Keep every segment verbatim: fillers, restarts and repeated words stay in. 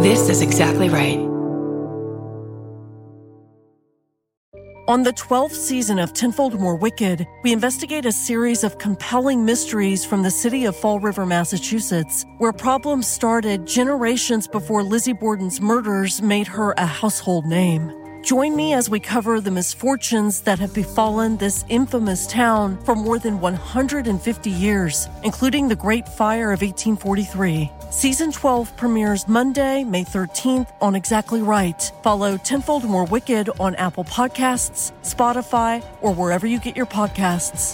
This is exactly right. On the twelfth season of Tenfold More Wicked, we investigate a series of compelling mysteries from the city of Fall River, Massachusetts, where problems started generations before Lizzie Borden's murders made her a household name. Join me as we cover the misfortunes that have befallen this infamous town for more than one hundred fifty years, including the Great Fire of eighteen forty-three. Season twelve premieres Monday, May thirteenth on Exactly Right. Follow Tenfold More Wicked on Apple Podcasts, Spotify, or wherever you get your podcasts.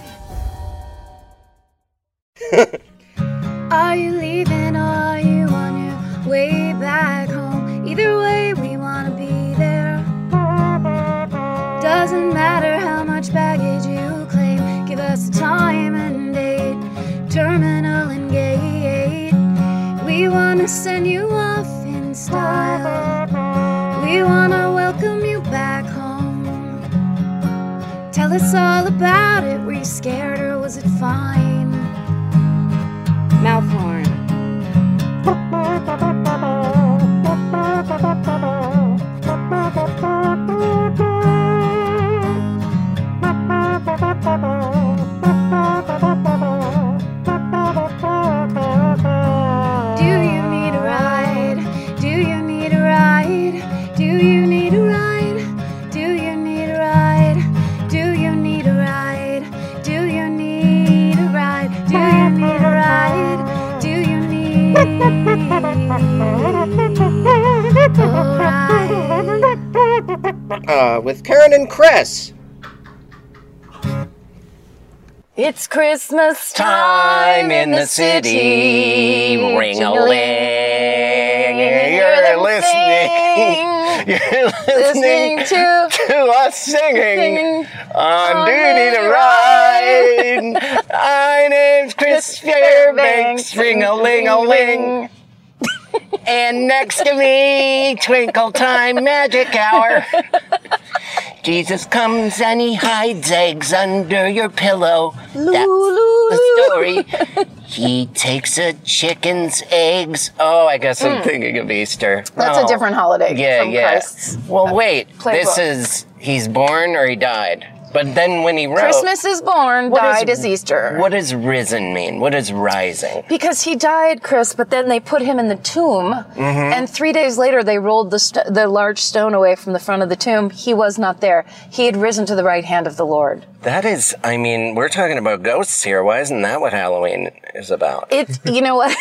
Are you leaving or are you on your way back home? Either way, we want to be there. Doesn't matter how much baggage you claim. Give us a time and date, terminal and gate. We want to send you off in style. We want to welcome you back home. Tell us all about it. Were you scared or was it fine? Mouth horn. Uh, with Karen and Chris. It's Christmas time in the city. Ring-a-ling. You're listening. You're listening to, to us singing on Duty to Ride. My name's Chris Fairbanks. Ring-a-ling-a-ling. And next to me, Twinkle Time Magic Hour. Jesus comes and he hides eggs under your pillow. That's the story. He takes a chicken's eggs. Oh, I guess I'm mm. thinking of Easter. That's oh. a different holiday yeah, from yeah. Christ's Well, wait. playbook. This is, he's born or he died? But then when he wrote... Christmas is born, died is, is Easter. What does risen mean? What is rising? Because he died, Chris, but then they put him in the tomb, mm-hmm. and three days later they rolled the, st- the large stone away from the front of the tomb. He was not there. He had risen to the right hand of the Lord. That is, I mean, we're talking about ghosts here. Why isn't that what Halloween is about? It's, you know what?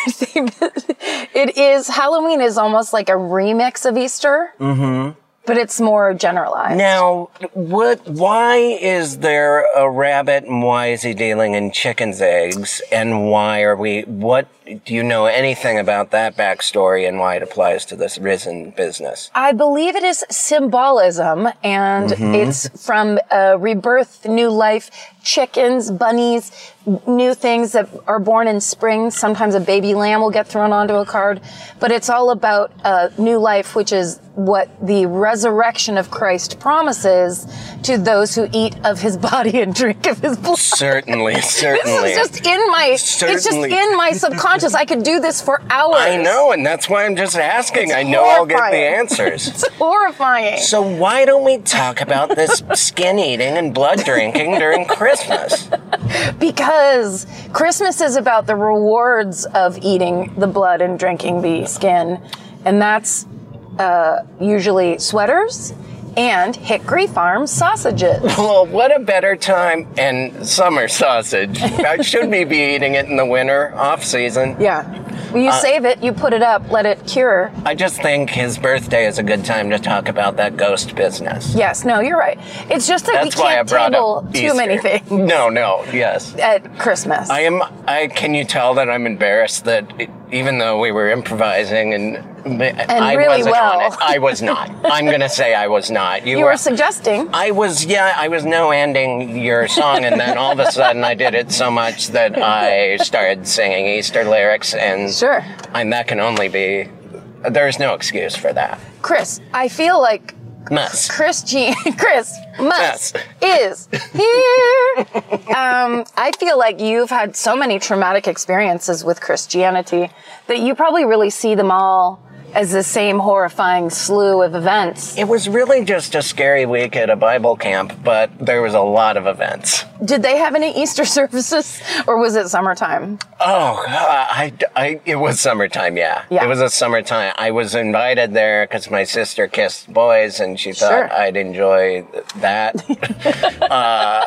It is, Halloween is almost like a remix of Easter. Mm-hmm. But it's more generalized. Now, what? Why is there a rabbit and why is he dealing in chicken's eggs? And why are we, what, do you know anything about that backstory and why it applies to this risen business? I believe it is symbolism, and mm-hmm. it's from uh, rebirth, new life, chickens, bunnies, new things that are born in spring. Sometimes a baby lamb will get thrown onto a card. But it's all about uh, new life, which is what the resurrection of Christ promises to those who eat of his body and drink of his blood. Certainly, certainly. This is just in my, certainly. It's just in my subconscious. I could do this for hours. I know, and that's why I'm just asking. It's I know horrifying. I'll get the answers. It's horrifying. So why don't we talk about this skin eating and blood drinking during Christmas? Because Christmas is about the rewards of eating the blood and drinking the skin. And that's uh, usually sweaters and Hickory Farm sausages. Well, what a better time, and summer sausage. I should we be eating it in the winter, off season? Yeah. Well, you uh, save it, you put it up, let it cure. I just think his birthday is a good time to talk about that ghost business. Yes, no, you're right. It's just that That's we can't table too Easter. many things. No, no, yes. At Christmas. I am, I, can you tell that I'm embarrassed that it, even though we were improvising and, and I really wasn't well. on it, I was not. I'm going to say I was not. You, you were, were suggesting. I was, yeah, I was no-ending your song, and then all of a sudden I did it so much that I started singing Easter lyrics, and sure. And that can only be, there's no excuse for that. Chris, I feel like Muss. Chris G- Chris Muss is here. um, I feel like you've had so many traumatic experiences with Christianity that you probably really see them all as the same horrifying slew of events. It was really just a scary week at a Bible camp, but there was a lot of events. Did they have any Easter services, or was it summertime? Oh, I, I, it was summertime, yeah. Yeah. It was a summertime. I was invited there because my sister kissed boys, and she thought Sure. I'd enjoy that. uh,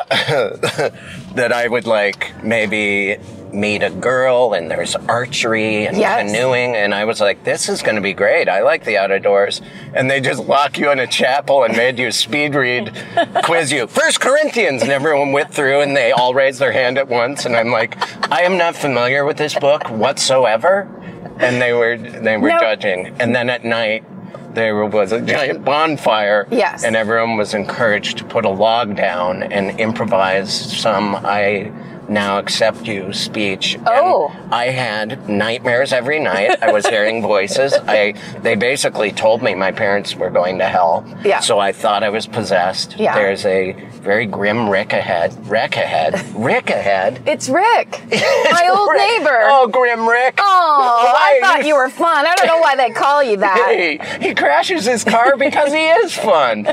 that I would, like, maybe meet a girl, and there's archery and Yes. canoeing, and I was like, this is going to be great. I like the outdoors. And they just lock you in a chapel and made you speed read, quiz you. First Corinthians, and everyone went through, and they all raised their hand at once, and I'm like, I am not familiar with this book whatsoever. And they were they were No. judging. And then at night, there was a giant bonfire. Yes. And everyone was encouraged to put a log down and improvise some I now accept you speech. Oh. And I had nightmares every night. I was hearing voices. I they basically told me my parents were going to hell. Yeah. So I thought I was possessed. Yeah. There's a very grim Rick ahead. Rick ahead. Rick ahead. It's Rick, my old Rick. neighbor. Oh, grim Rick. Oh, I Why? thought you were fun. I don't know why they call you that. Hey, he crashes his car because he is fun.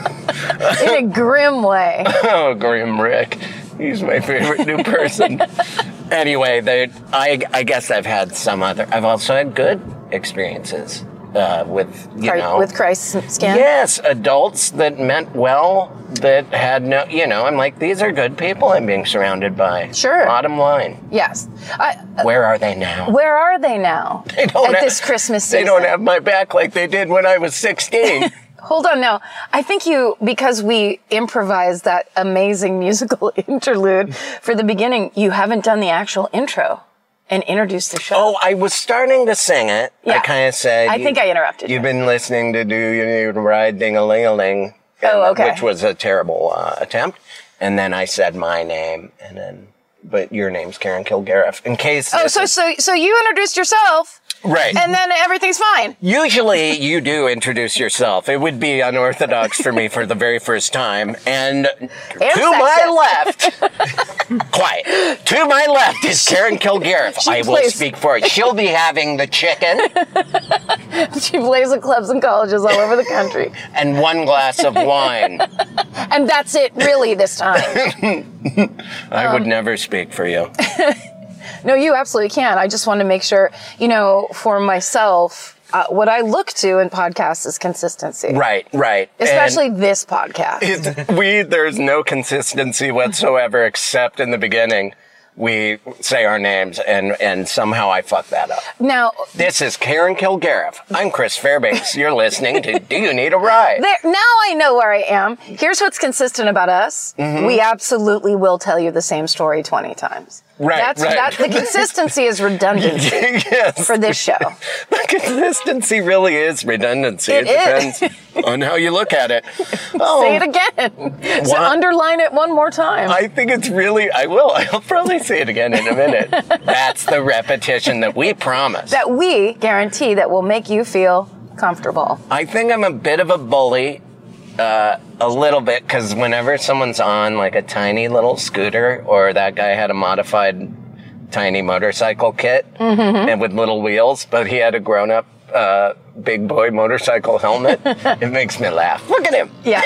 In a grim way. Oh, Grim Rick. He's my favorite new person. Anyway, they, I, I guess I've had some other, I've also had good experiences uh, with, you Right, know. with Christ's skin. Yes, adults that meant well, that had no, you know, I'm like, these are good people I'm being surrounded by. Sure. Bottom line. Yes. I, Where are they now? where are they now? They don't at have- this Christmas season. They don't have my back like they did when I was sixteen. Hold on now. I think you, because we improvised that amazing musical interlude for the beginning, you haven't done the actual intro and introduced the show. Oh, I was starting to sing it. Yeah. I kind of said. I think I interrupted You've you. been listening to Do You Need to Ride Ding-a-ling-a-ling. Oh, okay. Which was a terrible uh, attempt. And then I said my name, and then, but your name's Karen Kilgariff. In case. Oh, this so, is- so, so you introduced yourself. Right. And then everything's fine. Usually you do introduce yourself. It would be unorthodox for me for the very first time. And to my left, quiet, to my left is Karen Kilgariff. She I will plays- speak for it. She'll be having the chicken She plays at clubs and colleges all over the country. and one glass of wine. And that's it really this time. I Um, would never speak for you. No, you absolutely can. I just want to make sure, you know, for myself, uh, what I look to in podcasts is consistency. Right, right. Especially And this podcast. it, we, there's no consistency whatsoever except in the beginning. We say our names, and, and somehow I fuck that up. Now, This is Karen Kilgariff. I'm Chris Fairbanks. You're listening to Do You Need a Ride? there, now I know where I am. Here's what's consistent about us. Mm-hmm. We absolutely will tell you the same story twenty times. Right, That's, right. That, the consistency is redundancy Yes. for this show. The consistency really is redundancy. It It, is. depends on how you look at it. Oh, Say it again. So What? underline it one more time. I think it's really, I will. I'll probably say it again in a minute. That's the repetition that we promise. that we guarantee that will make you feel comfortable. I think I'm a bit of a bully, uh, a little bit, because whenever someone's on like a tiny little scooter, or that guy had a modified tiny motorcycle kit Mm-hmm. and with little wheels, but he had a grown-up uh, big boy motorcycle helmet, it makes me laugh. Look at him. Yeah.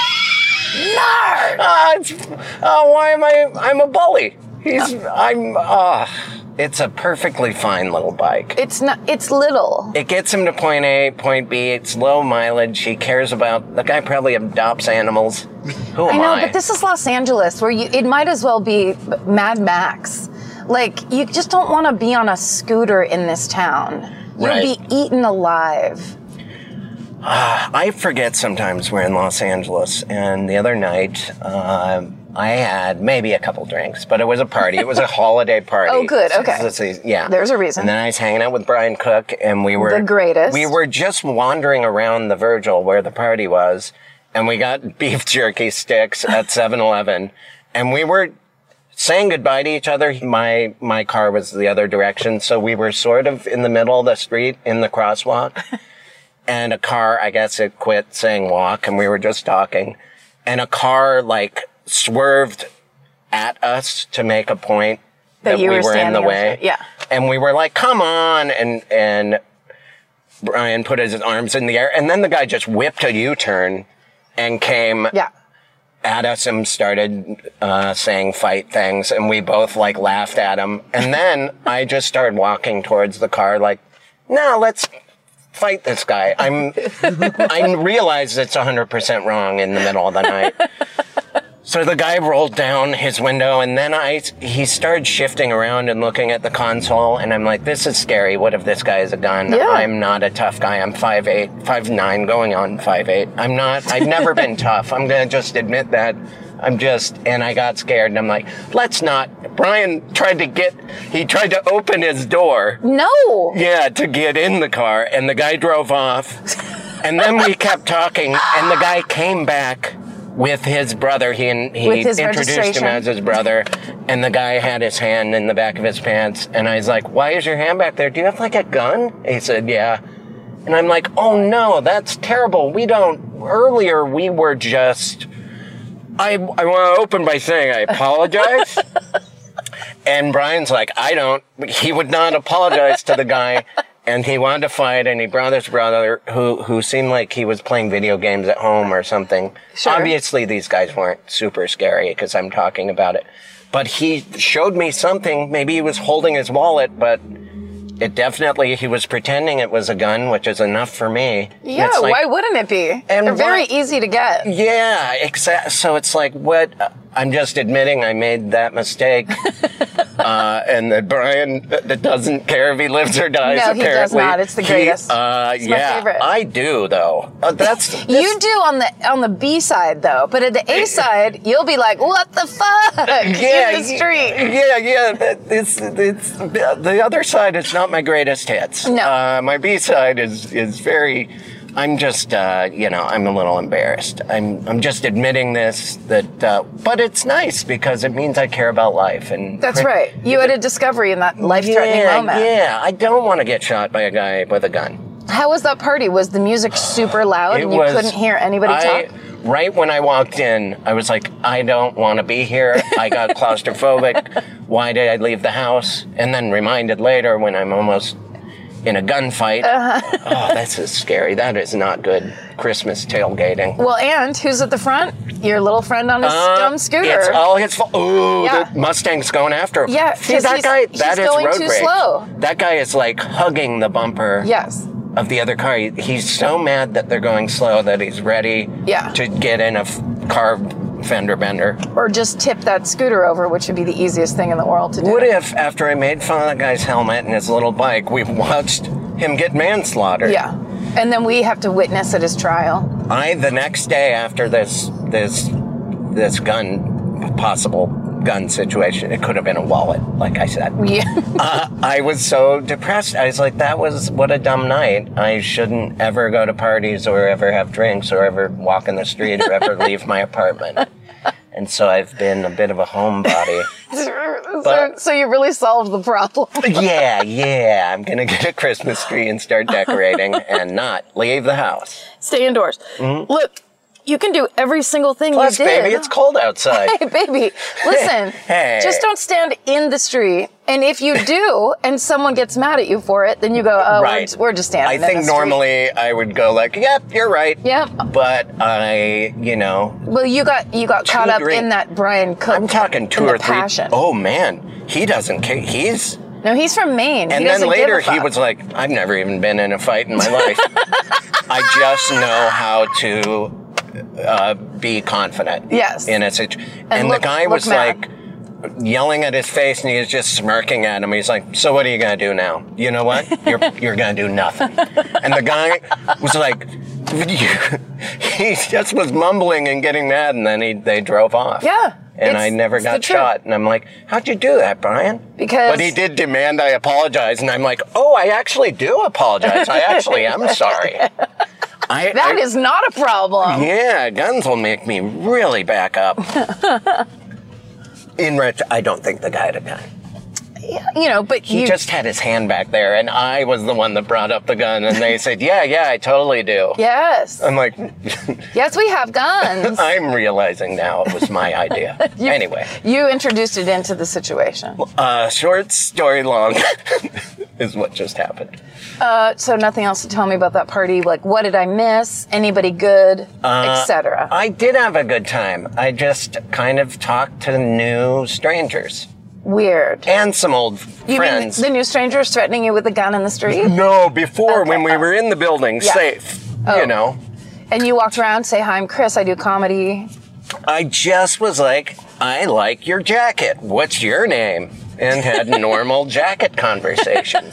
Ah, it's, oh, why am I? I'm a bully. He's. I'm. Ah, it's a perfectly fine little bike. It's not, it's little. It gets him to point A, point B. It's low mileage. He cares about. The guy probably adopts animals. Who I am know, I? but this is Los Angeles, where you, it might as well be Mad Max. Like, you just don't want to be on a scooter in this town. You'll Right. be eaten alive. I forget sometimes we're in Los Angeles, and the other night uh, I had maybe a couple drinks, but it was a party. It was a holiday party. Oh, good, okay. Let's see, yeah. There's a reason. And then I was hanging out with Brian Cook, and we were The greatest. We were just wandering around the Virgil where the party was, and we got beef jerky sticks at seven eleven, and we were saying goodbye to each other. My my car was the other direction, so we were sort of in the middle of the street in the crosswalk. And a car, I guess it quit saying walk, and we were just talking. And a car, like, swerved at us to make a point That that, you we were were in the standing way. up to- yeah. And we were like, come on. And, and Brian put his arms in the air, and then the guy just whipped a U-turn and came Yeah. at us and started uh, saying fight things, and we both like laughed at him. And then I just started walking towards the car like, no, let's fight this guy. I'm, I realize it's one hundred percent wrong in the middle of the night. So the guy rolled down his window, and then I, he started shifting around and looking at the console, and I'm like, this is scary. What if this guy has a gun? Yeah. I'm not a tough guy. I'm five eight, five nine, going on five eight. I'm not, I've never been tough. I'm going to just admit that. I'm just, and I got scared, and I'm like, let's not. Brian tried to get, he tried to open his door. No. Yeah, to get in the car, and the guy drove off. And then we kept talking, and the guy came back with his brother. He, he With his introduced him registration. as his brother, and the guy had his hand in the back of his pants, and I was like, why is your hand back there? Do you have like a gun? He said, yeah. And I'm like, oh no, that's terrible. We don't, earlier we were just, I, I want to open by saying I apologize. And Brian's like, I don't, he would not apologize to the guy. And he wanted to fight, and he brought his brother, who who seemed like he was playing video games at home or something. Sure. Obviously, these guys weren't super scary because I'm talking about it. But he showed me something. Maybe he was holding his wallet, but it definitely, he was pretending it was a gun, which is enough for me. Yeah, It's like, why wouldn't it be? And They're very why- easy to get. Yeah, exactly. So it's like, what? uh, I'm just admitting I made that mistake. uh, and that Brian uh, doesn't care if he lives or dies, No, he apparently. does not. It's the He, greatest. uh, It's my yeah, favorite. I do, though. Uh, that's You do on the on the B side though, but at the A side, you'll be like, "What the fuck?" yeah, in the street. Yeah, yeah. that- It's, it's, the other side is not my greatest hits. No. Uh, my B side is, is very, I'm just, uh, you know, I'm a little embarrassed. I'm, I'm just admitting this, that, uh, but it's nice because it means I care about life. And That's right. You had a discovery in that life-threatening yeah, moment. Yeah, I don't want to get shot by a guy with a gun. How was that party? Was the music super loud It and you was- couldn't hear anybody I, talk? Right when I walked in, I was like, I don't want to be here. I got claustrophobic. Why did I leave the house? And then reminded later when I'm almost in a gunfight. Uh-huh. Oh, this is scary. That is not good Christmas tailgating. Well, and who's at the front? Your little friend on his Uh, dumb scooter. It's all his fault. Ooh, Yeah. the Mustang's going after him. Yeah, See, 'cause that he's- guy, he's that is going road too rage. slow. That guy is like hugging the bumper. Yes. Of the other car. He, he's so mad that they're going slow that he's ready Yeah. to get in a f- car fender bender. Or just tip that scooter over, which would be the easiest thing in the world to do. What if, after I made fun of that guy's helmet and his little bike, we watched him get manslaughtered? Yeah. And then we have to witness at his trial. I, the next day after this, this, this gun, possible gun situation, it could have been a wallet, like I said. Yeah. uh, I was so depressed. I was like, that was, what a dumb night. I shouldn't ever go to parties or ever have drinks or ever walk in the street or ever leave my apartment. And so I've been a bit of a homebody. so, But- so you really solved the problem. Yeah, yeah. I'm going to get a Christmas tree and start decorating and not leave the house. Stay indoors. Look, you can do every single thing Plus, you did. baby, it's cold outside. Hey, baby, listen. Hey. Just don't stand in the street. And if you do, and someone gets mad at you for it, then you go, oh, Right. we're, we're just standing I in think the street. normally I would go like, yep, you're right. Yep. But I, you know, Well, you got you got caught up drink- in that Brian Cook. I'm talking two in or the three. passion. Oh man, he doesn't care. He's No, he's from Maine. and he then doesn't later give a he fuck. was like, I've never even been in a fight in my life. I just know how to uh, be confident. Yes. In a situation. And, And the look- guy look was mad. like yelling at his face, and he was just smirking at him. He's like, "So what are you gonna do now? You know what? You're you're gonna do nothing." And the guy was like, he just was mumbling and getting mad, and then he they drove off. Yeah, And it's- I never it's the got truth. shot. And I'm like, how'd you do that, Brian? Because- But he did demand I apologize, and I'm like, oh, I actually do apologize. I actually am sorry. I, That I- is not a problem. Yeah, guns will make me really back up. In ret- I don't think the guy had a gun. You know, but He you just had his hand back there, and I was the one that brought up the gun, and they said, yeah, yeah, I totally do. yes, I'm like, yes, we have guns. I'm realizing now it was my idea. Anyway, You introduced it into the situation. uh, short story long. is what just happened. Uh, so nothing else to tell me about that party? Like, what did I miss? Anybody good? Uh, et cetera. I did have a good time. I just kind of talked to new strangers. Weird. And some old You friends. mean the new strangers threatening you with a gun in the street? No, before, Okay. when we were in the building, Yeah. safe, Oh. you know. And you walked around, say, hi, I'm Chris, I do comedy. I just was like, I like your jacket. What's your name? And had normal jacket conversations.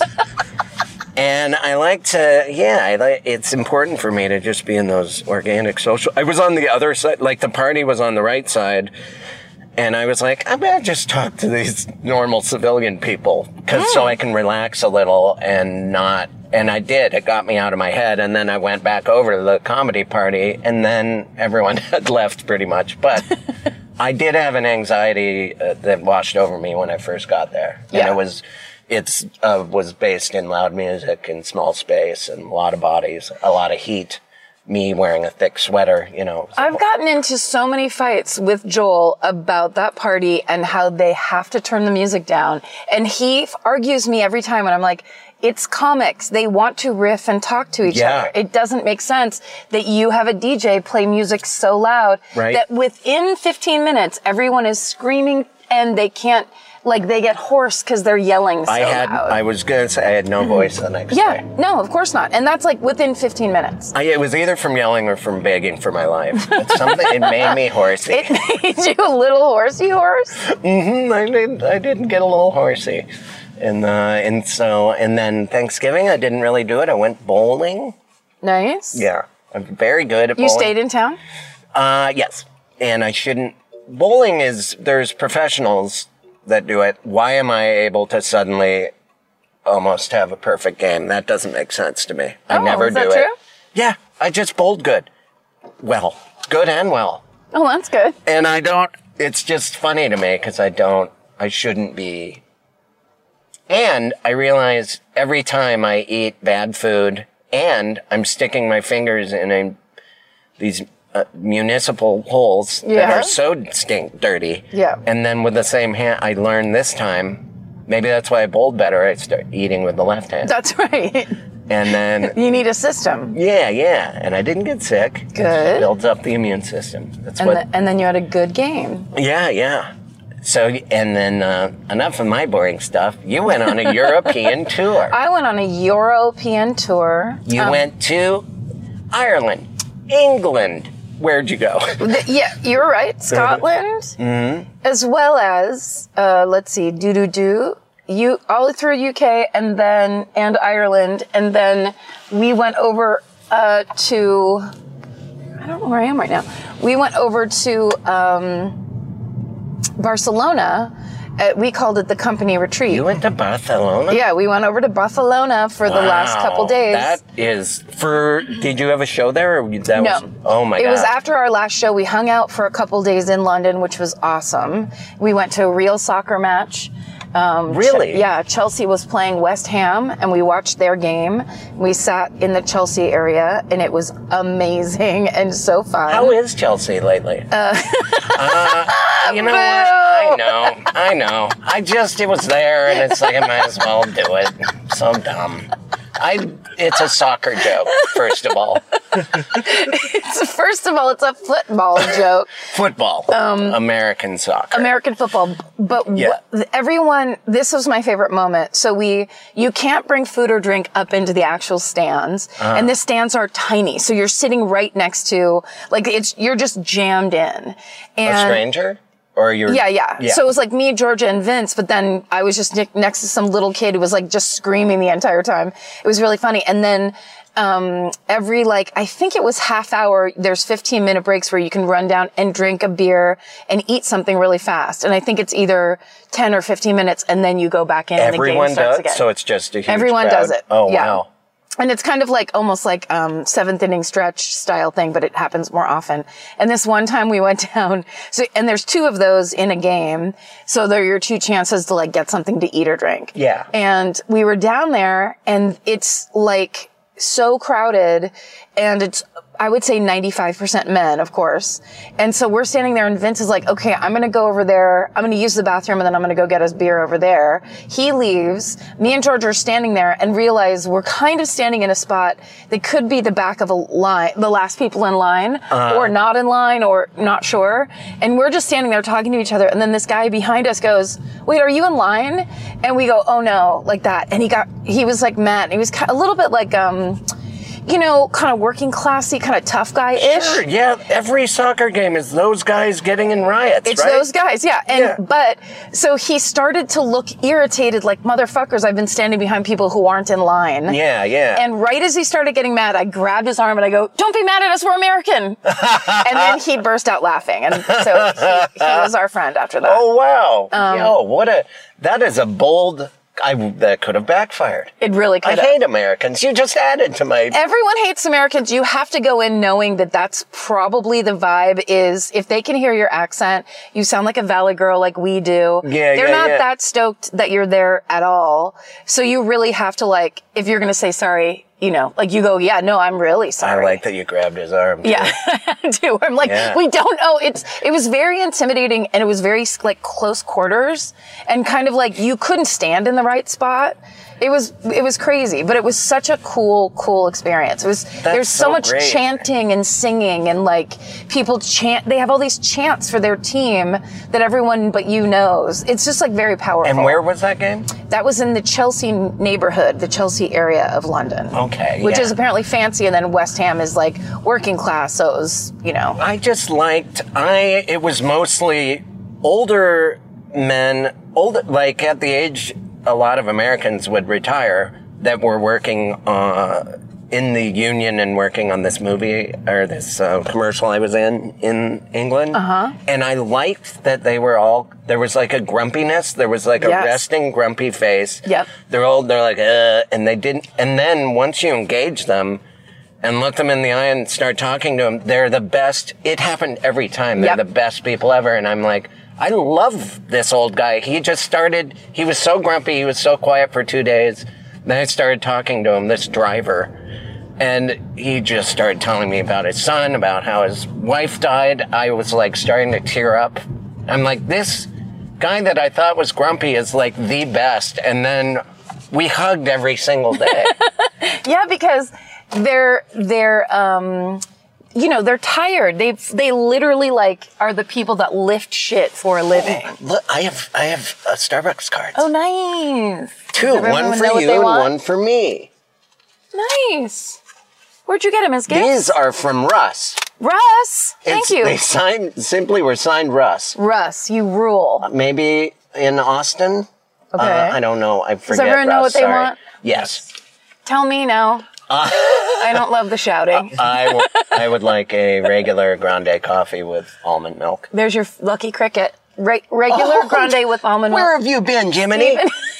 And I like to, yeah, I like, it's important for me to just be in those organic social. I was on the other side, like the party was on the right side. And I was like, I'm going to just talk to these normal civilian people because Mm. so I can relax a little and not. And I did. It got me out of my head. And then I went back over to the comedy party and then everyone had left pretty much. But I did have an anxiety uh, that washed over me when I first got there. And Yeah. it was, it's, uh, was based in loud music and small space and a lot of bodies, a lot of heat. Me wearing a thick sweater, you know. I've gotten into so many fights with Joel about that party and how they have to turn the music down. And he f- argues me every time and I'm like, it's comics. They want to riff and talk to each Yeah. other. It doesn't make sense that you have a D J play music so loud Right. that within fifteen minutes, everyone is screaming and they can't, like they get hoarse because they're yelling so I had, loud. I was going to say I had no voice the next yeah, day. no, of course not. And that's like within fifteen minutes. I, it was either from yelling or from begging for my life. It's something, it made me horsey. It made you a little horsey horse. Mm-hmm, I did. I didn't get a little horsey, and uh, and so and then Thanksgiving I didn't really do it. I went bowling. Nice. Yeah, I'm very good at You bowling. stayed in town? Uh, yes, and I shouldn't. Bowling is there's professionals that do it. Why am I able to suddenly almost have a perfect game? That doesn't make sense to me. I Oh, never is do that it. true? Yeah, I just bowled good. Well, good and well. Oh, that's good. And I don't, it's just funny to me because I don't, I shouldn't be. And I realize every time I eat bad food and I'm sticking my fingers in a, these uh, municipal holes that Yeah. are so stink dirty. Yeah. And then with the same hand, I learned this time, maybe that's why I bowled better. I start eating with the left hand. That's right. And then, You need a system. yeah, yeah. And I didn't get sick. Good. It builds up the immune system. That's And, what. the, and then you had a good game. Yeah, yeah. So, and then uh, enough of my boring stuff. You went on a European tour. I went on a European tour. You Um, went to Ireland, England. Where'd you go? th- yeah, you're right. Scotland, Mm-hmm. as well as uh, let's see, do do do. You all through U K and then and Ireland, and then we went over uh, to. I don't know where I am right now. We went over to um, Barcelona. Uh, we called it the company retreat. You went to Barcelona? Yeah, we went over to Barcelona for the last Wow, couple days. That is for. Did you have a show there? Or that No. Was, oh my it god! It was after our last show. We hung out for a couple days in London, which was awesome. We went to a real soccer match. Um, Really? Ch- yeah, Chelsea was playing West Ham, and we watched their game. We sat in the Chelsea area, and it was amazing and so fun. How is Chelsea lately? Uh, you know what? I know, I know. I just it was there, and it's like I might as well do it. So dumb. I. It's a soccer joke, first of all. It's, first of all, it's a football joke. Football, um, American soccer. American football, but Yeah. wh- everyone, this was my favorite moment. So we, you can't bring food or drink up into the actual stands, Uh-huh. and the stands are tiny. So you're sitting right next to, like it's, you're just jammed in. And a stranger, or you're yeah, yeah, So it was like me, Georgia, and Vince, but then I was just ne- next to some little kid who was like just screaming the entire time. It was really funny. And then, um, every like, I think it was half hour, there's fifteen minute breaks where you can run down and drink a beer and eat something really fast. And I think it's either ten or fifteen minutes and then you go back in and the everyone game starts does. again. So it's just a huge Everyone crowd. does it. Oh Yeah. wow. And it's kind of like almost like um seventh inning stretch style thing, but it happens more often. And this one time we went down, so and there's two of those in a game, so they're your two chances to like get something to eat or drink. Yeah. And we were down there, and it's like so crowded, and it's I would say ninety-five percent men, of course. And so we're standing there and Vince is like, okay, I'm going to go over there. I'm going to use the bathroom and then I'm going to go get us beer over there. He leaves. Me and George are standing there and realize we're kind of standing in a spot that could be the back of a line, the last people in line uh. or not in line or not sure. And we're just standing there talking to each other. And then this guy behind us goes, wait, are you in line? And we go, oh no, like that. And he got, he was like mad. He was a little bit like, um, you know, kind of working classy, kind of tough guy-ish. Sure, yeah. Every soccer game is those guys getting in riots, it's right? It's those guys, yeah. And yeah. But, so he started to look irritated, like, motherfuckers, I've been standing behind people who aren't in line. Yeah, yeah. And right as he started getting mad, I grabbed his arm and I go, don't be mad at us, we're American. And then he burst out laughing. And so he, he was our friend after that. Oh, wow. Um, Yo, what a, that is a bold... I, that could have backfired. It really could I have. hate Americans. You just added to my... Everyone hates Americans. You have to go in knowing that that's probably the vibe is if they can hear your accent, you sound like a Valley girl like we do. Yeah, They're yeah, not yeah. that stoked that you're there at all. So you really have to like, if you're going to say sorry, you know, like you go, yeah, no, I'm really sorry. I like that you grabbed his arm. Too. Yeah, I do. I'm like, yeah. we don't know. It's, it was very intimidating and it was very like close quarters and kind of like you couldn't stand in the right spot. It was, it was crazy, but it was such a cool, cool experience. It was, That's there's so, so much great. chanting and singing and like people chant, they have all these chants for their team that everyone but you knows. It's just like very powerful. And where was that game? That was in the Chelsea neighborhood, the Chelsea area of London. Okay. Which yeah. is apparently fancy. And then West Ham is like working class. So it was, you know. I just liked, I, it was mostly older men, older, like at the age a lot of Americans would retire that were working, uh, in the union and working on this movie or this uh, commercial I was in in England. Uh-huh. And I liked that they were all, there was like a grumpiness. There was like a Yes. resting grumpy face. Yep. They're old, they're like, uh, and they didn't, and then once you engage them and look them in the eye and start talking to them, they're the best. It happened every time. They're Yep. the best people ever. And I'm like, I love this old guy. He just started, he was so grumpy, he was so quiet for two days. Then I started talking to him, this driver. And he just started telling me about his son, about how his wife died. I was like starting to tear up. I'm like, this guy that I thought was grumpy is like the best. And then we hugged every single day. Yeah, because they're, they're, um, you know, they're tired. They they literally like are the people that lift shit for a living. Oh, look, I have I have uh, Starbucks cards. Oh, nice. Two, Does one everyone for know what you they and want? one for me. Nice. Where'd you get them as gifts? These are from Russ. Russ. Thank It's- you. They signed, simply were signed Russ. Russ, you rule. Maybe in Austin? Okay. Uh, I don't know. I forget. everyone know Russ, what they sorry. want? Yes. Tell me now. Uh, I don't love the shouting. I, w- I would like a regular grande coffee with almond milk. There's your lucky cricket. Re- regular Oh, grande with almond Where milk. have you been, Jiminy?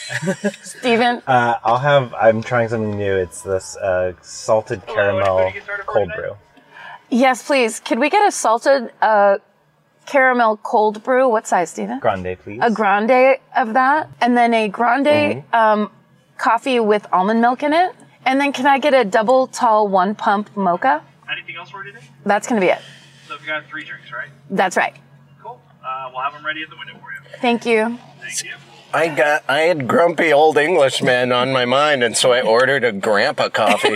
Steven. Uh, I'll have, I'm trying something new. It's this uh, salted caramel cold brew. Yes, please. Could we get a salted uh, caramel cold brew? What size, Steven? Grande, please. A grande of that. And then a grande Mm-hmm. um, coffee with almond milk in it. And then can I get a double tall one pump mocha? Anything else for you today? That's going to be it. So we got three drinks, right? That's right. Cool. Uh, we'll have them ready at the window for you. Thank you. Thank you. I got, I had grumpy old Englishmen on my mind, and so I ordered a grandpa coffee.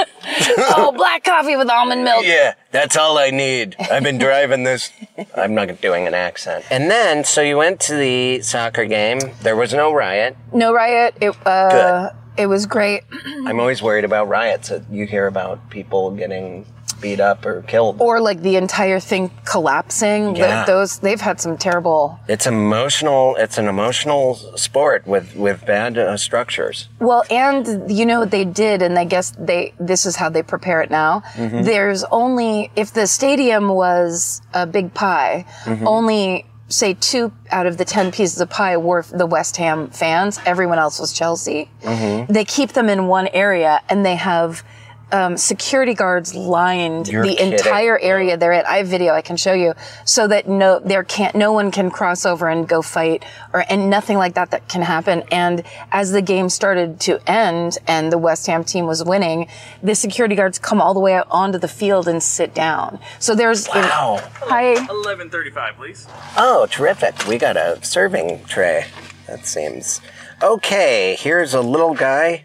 Oh, black coffee with almond milk. Yeah, that's all I need. I've been driving this. I'm not doing an accent. And then, so you went to the soccer game. There was no riot. No riot. It, uh, it was great. I'm always worried about riots. You hear about people getting beat up or killed. Or like the entire thing collapsing. Yeah. Th- those, they've had some terrible. It's emotional. It's an emotional sport with with bad uh, structures. Well, and you know what they did, and I guess they, this is how they prepare it now. Mm-hmm. There's only, if the stadium was a big pie, Mm-hmm. only say two out of the ten pieces of pie were the West Ham fans. Everyone else was Chelsea. Mm-hmm. They keep them in one area and they have um, security guards lined You're the kidding. entire area they're at. I have video I can show you, so that no, there can't, no one can cross over and go fight, or and nothing like that that can happen. And as the game started to end and the West Ham team was winning, the security guards come all the way out onto the field and sit down. So there's Wow. hi. eleven thirty-five, please. Oh, terrific. We got a serving tray. That seems... Okay, here's a little guy.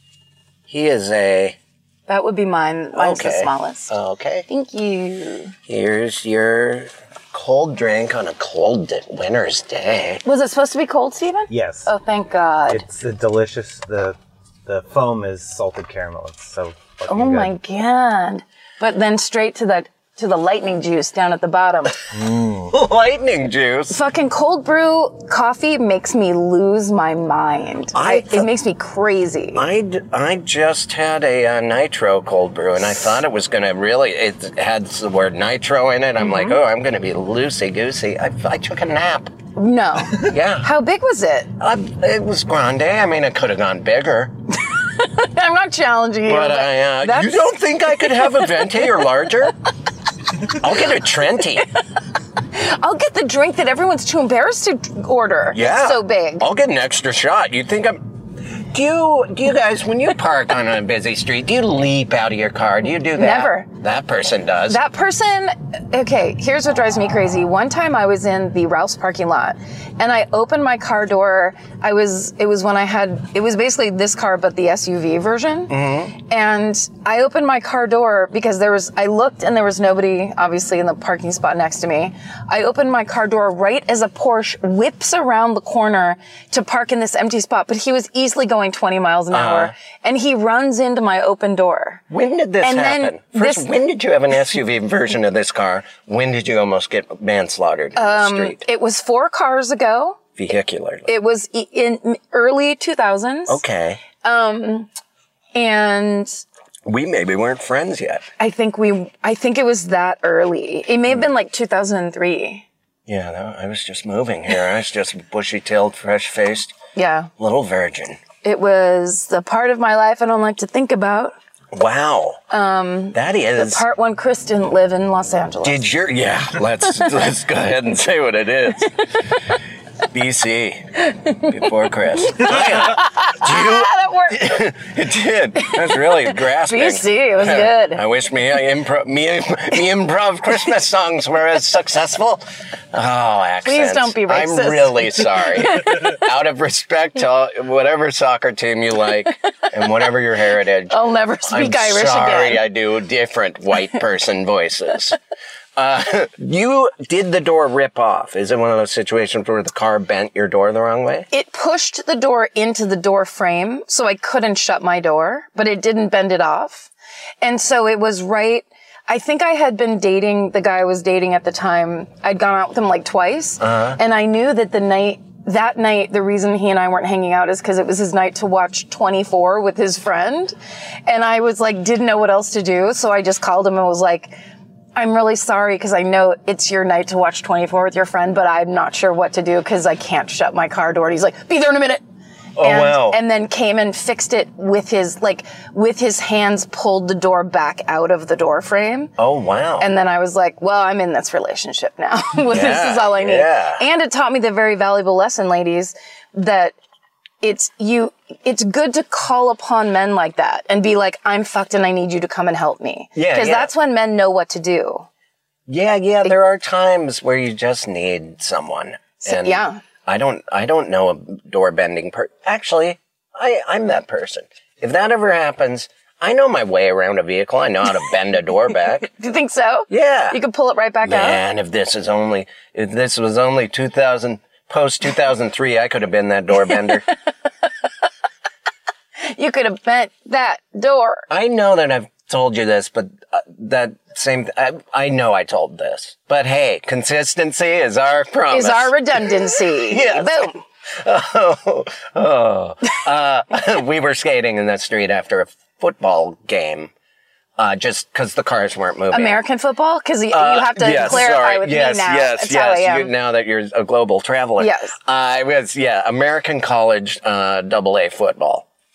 He is a... That would be mine. Mine's okay. the smallest. Okay. Thank you. Here's your cold drink on a cold di- winter's day. Was it supposed to be cold, Stephen? Yes. Oh, thank God. It's a delicious. The the foam is salted caramel. It's so fucking Oh good. my God. But then straight to the to the lightning juice down at the bottom. Lightning juice. Fucking cold brew coffee makes me lose my mind. I it, th- it makes me crazy. I, d- I just had a uh, nitro cold brew, and I thought it was going to really, it had the word nitro in it. I'm like, oh, I'm going to be loosey-goosey. I, I took a nap. No. Yeah. How big was it? I, it was grande. I mean, it could have gone bigger. I'm not challenging you. But I, uh, you that's- don't think I could have a venti or larger? I'll get a Trenti. I'll get the drink that everyone's too embarrassed to order. Yeah. It's so big. I'll get an extra shot. You think I'm... Do you, do you guys, when you park on a busy street, do you leap out of your car? Do you do that? Never. That person does. That person, okay, here's what drives me crazy. One time I was in the Ralph's parking lot and I opened my car door. I was, it was when I had, it was basically this car, but the S U V version. Mm-hmm. And I opened my car door because there was, I looked and there was nobody obviously in the parking spot next to me. I opened my car door right as a Porsche whips around the corner to park in this empty spot, but he was easily going twenty miles an hour Uh-huh. and he runs into my open door. When did this And then happen? First, this- when did you have an S U V version of this car? When did you almost get manslaughtered in the street? It was four cars ago. Vehicularly. It was e- in early two thousands. Okay. And We maybe weren't friends yet. I think we, I think it was that early. It may have been like two thousand three. Yeah, no, I was just moving here. I was just bushy-tailed, fresh-faced, Yeah. little virgin. It was the part of my life I don't like to think about. Wow. Um, that is. Part when Chris didn't live in Los Angeles. Did your yeah? Let's let's go ahead and say what it is. B C before Chris. Do you, that worked. it did. That's really grasping. B C, it was good. I wish me improv me, me improv Christmas songs were as successful. Oh, accents. Please don't be racist. I'm really sorry. Out of respect to all, whatever soccer team you like and whatever your heritage. I'll never speak I'm Irish sorry again. I do different white person voices. Uh, you did the door rip off. Is it one of those situations where the car bent your door the wrong way? It pushed the door into the door frame, so I couldn't shut my door, but it didn't bend it off. And so it was right. I think I had been dating the guy I was dating at the time. I'd gone out with him like twice. Uh-huh. And I knew that the night, that night, the reason he and I weren't hanging out is because it was his night to watch twenty-four with his friend. And I was like, didn't know what else to do. So I just called him and was like, I'm really sorry because I know it's your night to watch twenty-four with your friend, but I'm not sure what to do because I can't shut my car door. And he's like, be there in a minute. Oh, and, wow. And then came and fixed it with his, like, with his hands pulled the door back out of the door frame. Oh, wow. And then I was like, well, I'm in this relationship now. Well, Yeah, this is all I need. yeah. And it taught me the very valuable lesson, ladies, that it's you, it's good to call upon men like that and be like, I'm fucked and I need you to come and help me. Yeah, Because yeah. that's when men know what to do. Yeah, yeah, there are times where you just need someone. And yeah. I don't, I don't know a door bending per, actually, I, I'm that person. If that ever happens, I know my way around a vehicle. I know how to bend a door back. Do you think so? Yeah. You can pull it right back out? Man, if this is only, if this was only two thousand, post two thousand three, I could have been that door bender. You could have bent that door. I know that I've told you this, but uh, that same, I, I know I told this. But hey, consistency is our promise. Is our redundancy. Yes. Boom. Oh, oh. Uh, we were skating in the street after a football game, uh, just because the cars weren't moving. American football? Because you, Uh, you have to yes, clarify sorry. with yes, me now. Yes, That's yes, how I am. You, now that you're a global traveler. Yes. Uh, it was, yeah, American college uh, double A football.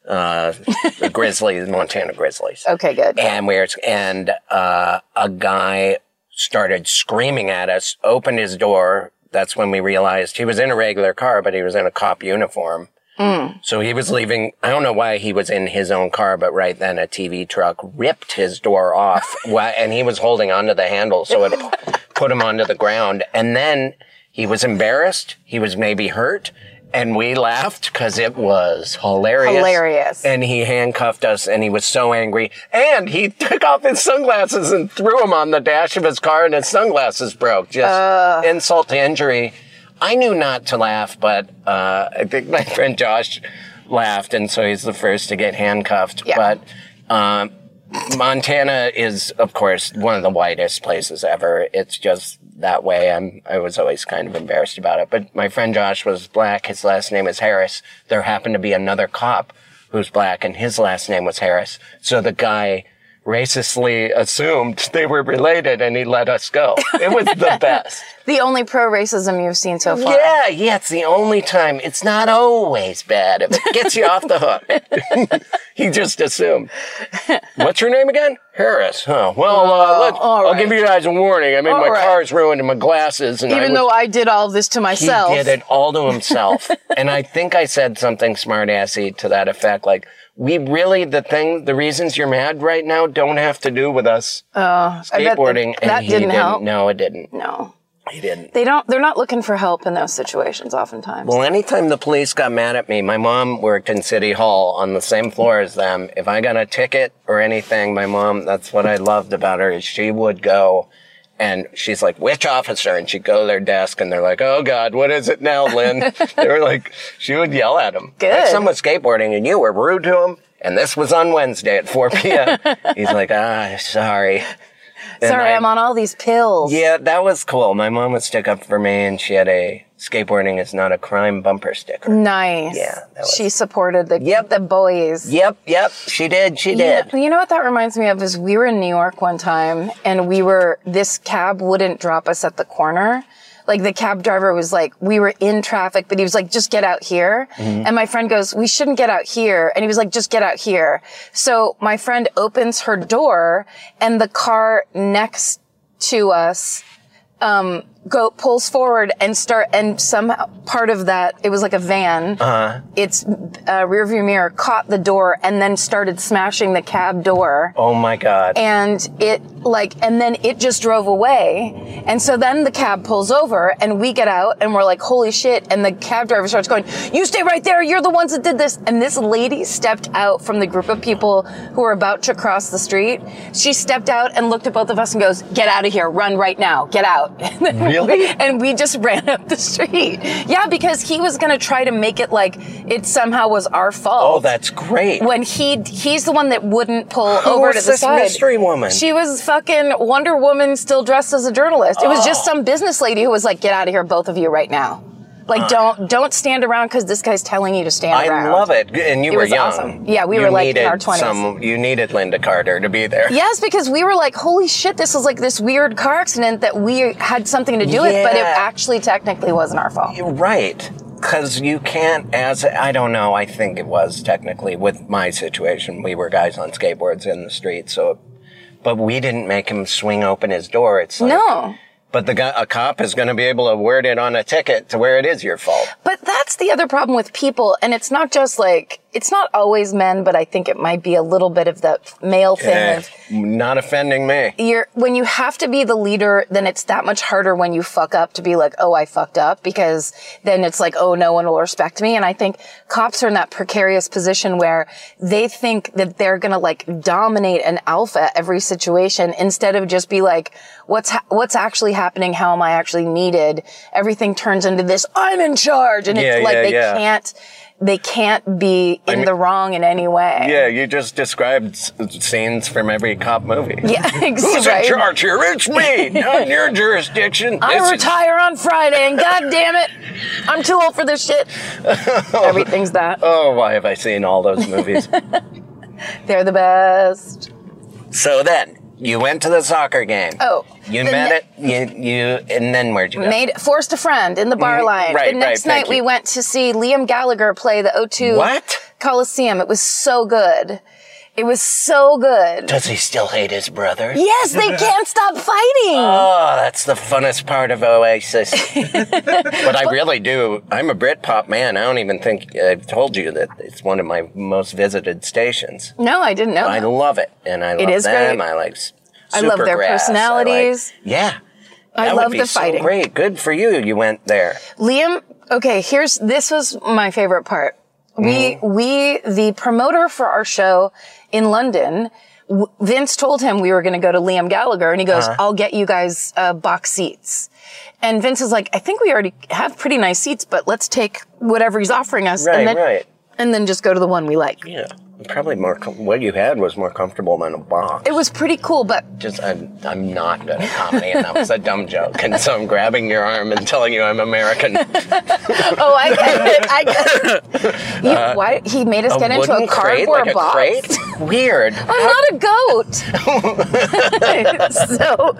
uh, the Grizzlies, Montana Grizzlies. Okay, good. And we're, and, uh, a guy started screaming at us, opened his door. That's when we realized he was in a regular car, but he was in a cop uniform. Mm. So he was leaving. I don't know why he was in his own car, but right then a T V truck ripped his door off and he was holding onto the handle. So it put him onto the ground. And then he was embarrassed. He was maybe hurt. And we laughed because it was hilarious. Hilarious. And he handcuffed us and he was so angry. And he took off his sunglasses and threw them on the dash of his car and his sunglasses broke. Just uh. insult to injury. I knew not to laugh, but uh, I think my friend Josh laughed, and so he's the first to get handcuffed. Yeah. But um, Montana is, of course, one of the whitest places ever. It's just that way. I'm, I was always kind of embarrassed about it. But my friend Josh was black. His last name is Harris. There happened to be another cop who's black, and his last name was Harris. So the guy racistly assumed they were related, and he let us go. It was the best. The only pro-racism you've seen so far. Yeah, yeah, it's the only time. It's not always bad if it gets you off the hook. He just assumed. What's your name again? Harris. Huh. Well, uh, let's, all I'll right. give you guys a warning. I mean, All my right. car's ruined and my glasses. And Even I was, though I did all this to myself. He did it all to himself. And I think I said something smart-assy to that effect, like, we really, the thing, the reasons you're mad right now don't have to do with us uh, skateboarding. that, that and he didn't help. No, it didn't. No. He didn't. They don't, they're not looking for help in those situations oftentimes. Well, anytime the police got mad at me, my mom worked in City Hall on the same floor as them. If I got a ticket or anything, my mom, that's what I loved about her, is she would go and she's like, which officer? And she'd go to their desk and they're like, oh God, what is it now, Lynn? They were like, she would yell at them. Good. Like someone skateboarding and you were rude to him. And this was on Wednesday at four p.m. He's like, ah, sorry. And Sorry, I, I'm on all these pills. Yeah, that was cool. My mom would stick up for me, and she had a skateboarding is not a crime bumper sticker. Nice. Yeah. That was, she supported the, Yep. the boys. Yep, yep. She did. She did. You know, you know what that reminds me of is we were in New York one time, and we were, this cab wouldn't drop us at the corner. Like, the cab driver was like, we were in traffic, but he was like, just get out here. Mm-hmm. And my friend goes, we shouldn't get out here. And he was like, just get out here. So my friend opens her door, and the car next to us, um, go, pulls forward and start, and somehow part of that, it was like a van. Uh-huh. Its, uh, rear view mirror caught the door and then started smashing the cab door. Oh my God. And it like, and then it just drove away. And so then the cab pulls over and we get out and we're like, holy shit. And the cab driver starts going, you stay right there. You're the ones that did this. And this lady stepped out from the group of people who were about to cross the street. She stepped out and looked at both of us and goes, get out of here. Run right now. Get out. Really? And we just ran up the street. Yeah, because he was going to try to make it like it somehow was our fault. Oh, that's great. When he he's the one that wouldn't pull Who over was to the this side. mystery woman? She was fucking Wonder Woman still dressed as a journalist. It was Oh. just some business lady who was like, get out of here, both of you right now. Like, don't don't stand around because this guy's telling you to stand I around. love it. And you It were was young. awesome. Yeah, we You were like in needed our twenties. Some, you needed Linda Carter to be there. Yes, because we were like, holy shit, this was like this weird car accident that we had something to do with, but it Yeah. actually technically wasn't our fault. You're right. Because you can't, as, I don't know, I think it was technically with my situation. We were guys on skateboards in the street, so, but we didn't make him swing open his door. It's like, No. But the guy, a cop is going to be able to word it on a ticket to where it is your fault. But that's the other problem with people, and it's not just like, it's not always men, but I think it might be a little bit of the male thing Eh, of, not offending me. you're, when you have to be the leader, then it's that much harder when you fuck up to be like, oh, I fucked up, because then it's like, oh, no one will respect me. And I think cops are in that precarious position where they think that they're gonna like dominate an alpha every situation instead of just be like, what's, ha- what's actually happening? How am I actually needed? Everything turns into this, I'm in charge. And Yeah, it's like yeah, they yeah. can't, they can't be in I mean- the wrong in any way. Yeah, you just described s- scenes from every cop movie. Yeah, Who's right. in charge here? It's me, not in your jurisdiction. I This is- retire on Friday, and God damn it, I'm too old for this shit. Everything's that. Oh, why have I seen all those movies? They're the best. So then, you went to the soccer game. Oh, You the met ne- it, you, you, and then where'd you go? Made forced a friend in the bar Mhm, line. right, the next right, night thank we you. went to see Liam Gallagher play the O two What? Coliseum. It was so good. It was so good. Does he still hate his brother? Yes, they can't stop fighting. Oh, that's the funnest part of Oasis. But I really do. I'm a Britpop man. I don't even think I've told you that it's one of my most visited stations. No, I didn't know I that. love it. And I love It is them. great. I like Supergrass. I love their personalities. I like, yeah. I that love would be the fighting. So great. Good for you. You went there. Liam, okay, here's, this was my favorite part. We, Mm-hmm. we, the promoter for our show in London, w- Vince told him we were going to go to Liam Gallagher, and he goes, Uh-huh. I'll get you guys uh, box seats. And Vince is like, I think we already have pretty nice seats, but let's take whatever he's offering us. Right, and then, right. And then just go to the one we like. Yeah. Probably more, com- what you had was more comfortable than a box. It was pretty cool, but Just, I'm, I'm not good at comedy, and that was a dumb joke. And so I'm grabbing your arm and telling you I'm American. oh, I get it. I get it. You, why, he made us A get into a wooden crate, cardboard like a box. crate? Weird. I'm not a goat. so,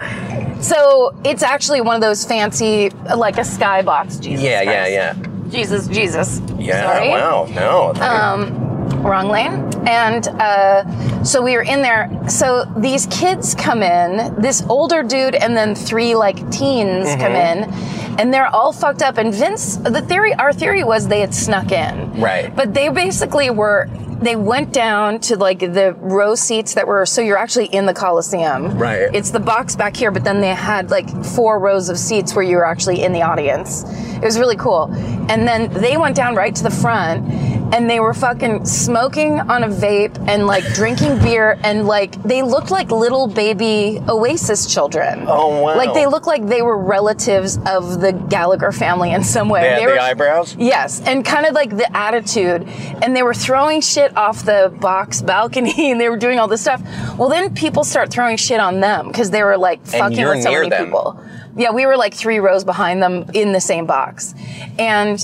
so it's actually one of those fancy, like a skybox. Jesus Yeah, yeah, Christ. yeah. Jesus, Jesus. Yeah, Sorry. wow, no. Um, wrong lane. And uh, so we were in there. So these kids come in, this older dude and then three like teens Mm-hmm. come in, and they're all fucked up. And Vince, the theory, our theory was they had snuck in. Right. But they basically were, they went down to like the row seats that were, so you're actually in the Coliseum. Right. It's the box back here, but then they had like four rows of seats where you were actually in the audience. It was really cool. And then they went down right to the front, and they were fucking smoking on a vape and like drinking beer, and like they looked like little baby Oasis children. Oh, wow. Like they looked like they were relatives of the Gallagher family in some way. They had They the were- eyebrows? Yes, and kind of like the attitude. And they were throwing shit off the box balcony, and they were doing all this stuff. Well, then people start throwing shit on them because they were like fucking you're with so near many them. people. Yeah, we were like three rows behind them in the same box. And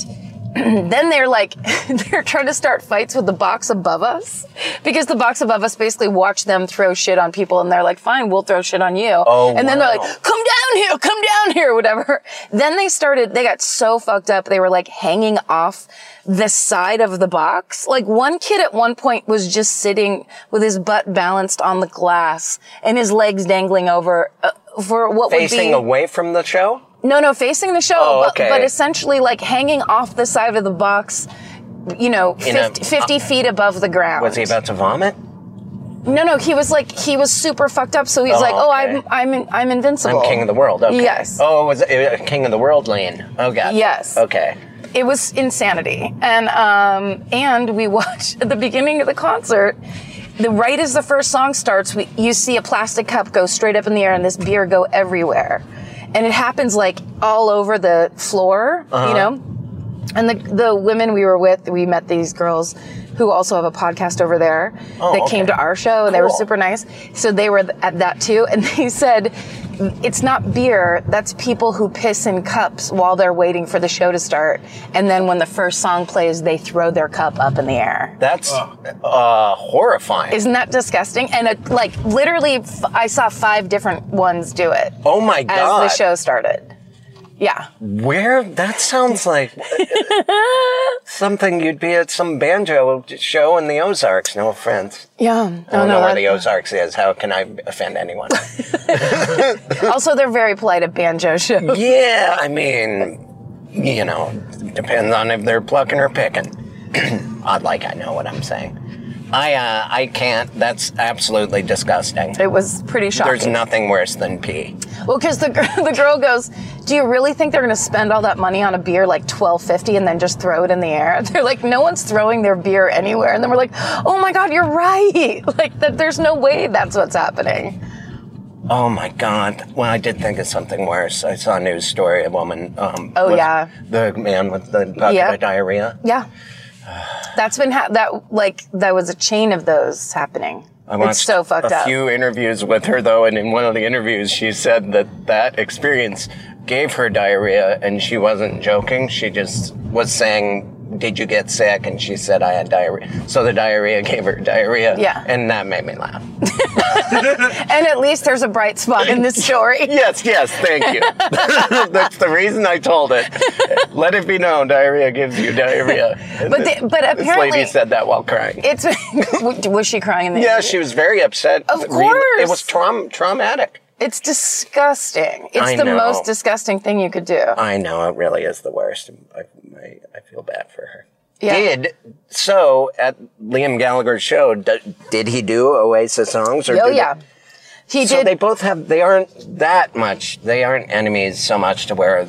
then they're like, they're trying to start fights with the box above us, because the box above us basically watched them throw shit on people, and they're like, fine, we'll throw shit on you. Oh, and then they're wow. like, come down here, come down here, whatever. Then they started, they got so fucked up, they were like hanging off the side of the box. Like one kid at one point was just sitting with his butt balanced on the glass and his legs dangling over uh, for what Facing would be... away from the show? No, no, facing the show, Oh, but, okay. but essentially like hanging off the side of the box, you know, In a- fifty, fifty feet above the ground. Was he about to vomit? No, no, he was like, he was super fucked up, so he's Oh, like, oh, okay. I'm, I'm, in, I'm invincible. I'm king of the world. Okay. Yes. Oh, was it uh, king of the world lane? Oh, God. Yes. Okay. It was insanity. And, um, and we watched at the beginning of the concert, the right as the first song starts, we, you see a plastic cup go straight up in the air and this beer go everywhere. And it happens like all over the floor, Uh-huh. you know? And the, the women we were with, we met these girls who also have a podcast over there Oh, that okay. came to our show, and they were Cool. super nice. So they were at that too, and they said, it's not beer, that's people who piss in cups while they're waiting for the show to start. And then when the first song plays, they throw their cup up in the air. That's uh, horrifying. Isn't that disgusting? And it, like literally, f- I saw five different ones do it oh, my as God. the show started. Yeah. Where? That sounds like something you'd be at some banjo show in the Ozarks. No offense. Yeah. I Oh, don't no, know where that- the Ozarks is. How can I offend anyone? Also, they're very polite at banjo shows. Yeah, I mean, you know, depends on if they're plucking or picking. Odd like I know what I'm saying. I uh, I can't. That's absolutely disgusting. It was pretty shocking. There's nothing worse than pee. Well, because the, gr- the girl goes, do you really think they're going to spend all that money on a beer like twelve fifty and then just throw it in the air? They're like, no one's throwing their beer anywhere. And then we're like, oh my God, you're right. Like, that. There's no way that's what's happening. Oh my God. Well, I did think of something worse. I saw a news story. A woman. Um, Oh, was yeah. The man with the bucket Yeah. of diarrhea. Yeah. That's been, ha- that, like, that was a chain of those happening. I watched It's so fucked a up. few interviews with her, though, and in one of the interviews, she said that that experience gave her diarrhea, and she wasn't joking. She just was saying did you get sick? And she said, I had diarrhea. So the diarrhea gave her diarrhea. Yeah. And that made me laugh. And at least there's a bright spot in this story. Yes, yes, thank you. That's the reason I told it. Let it be known, diarrhea gives you diarrhea. And But this, the, but apparently... This lady said that while crying. It's was she crying in the Yeah, interview? she was very upset. Of Really- course. It was traum- traumatic. It's disgusting. It's I the know. most disgusting thing you could do. I know, it really is the worst. I, I, I feel bad for her. Yeah. Did, so, at Liam Gallagher's show, d- did he do Oasis songs? Or Oh, did yeah. They, He so did. they both have, they aren't that much, they aren't enemies so much to where,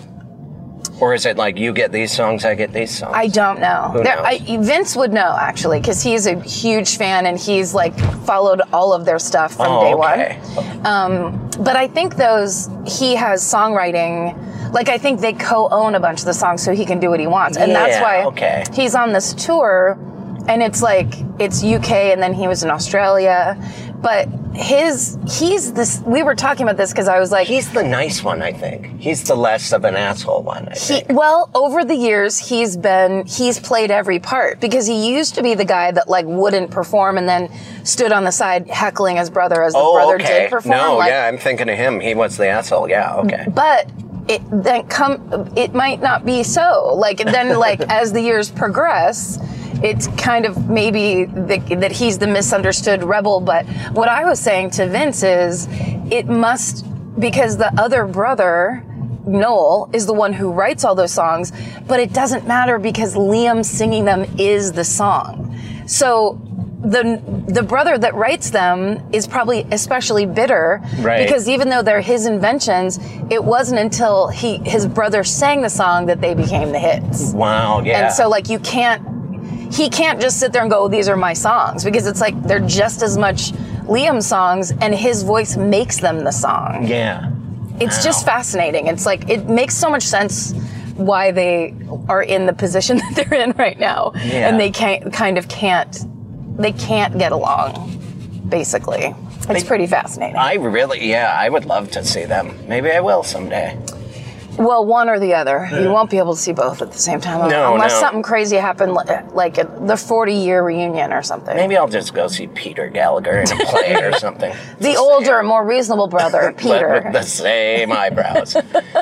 or is it like you get these songs, I get these songs? I don't know. Who There, knows? I, Vince would know, actually, because he's a huge fan and he's like followed all of their stuff from oh, day okay. one. Um, but I think those, he has songwriting, like I think they co-own a bunch of the songs so he can do what he wants. And that's Yeah, why okay. he's on this tour and it's like, it's U K and then he was in Australia. But his, he's this, we were talking about this because I was like, He's the nice one, I think. He's the less of an asshole one, I He, think. well, over the years, he's been, he's played every part because he used to be the guy that like wouldn't perform and then stood on the side heckling his brother as the oh, brother okay. did perform. No, like, yeah, I'm thinking of him. He was the asshole, yeah, okay. But it then come, it might not be so. Like then, like as the years progress, it's kind of maybe the, that he's the misunderstood rebel. But what I was saying to Vince is, it must, because the other brother, Noel, is the one who writes all those songs, but it doesn't matter because Liam singing them is the song. So the the brother that writes them is probably especially bitter, Right. because even though they're his inventions, it wasn't until he his brother sang the song that they became the hits. Wow, yeah. And so like you can't, he can't just sit there and go, oh, these are my songs, because it's like they're just as much Liam's songs and his voice makes them the song. Yeah. It's just fascinating. It's like, it makes so much sense why they are in the position that they're in right now. Yeah. And they can't, kind of can't, they can't get along, basically. It's They- pretty fascinating. I really, yeah, I would love to see them. Maybe I will someday. Well, one or the other. You won't be able to see both at the same time. No, Unless no. something crazy happened, li- like at the forty-year reunion or something. Maybe I'll just go see Peter Gallagher in a play or something. The older, more reasonable brother, But Peter. with the same eyebrows.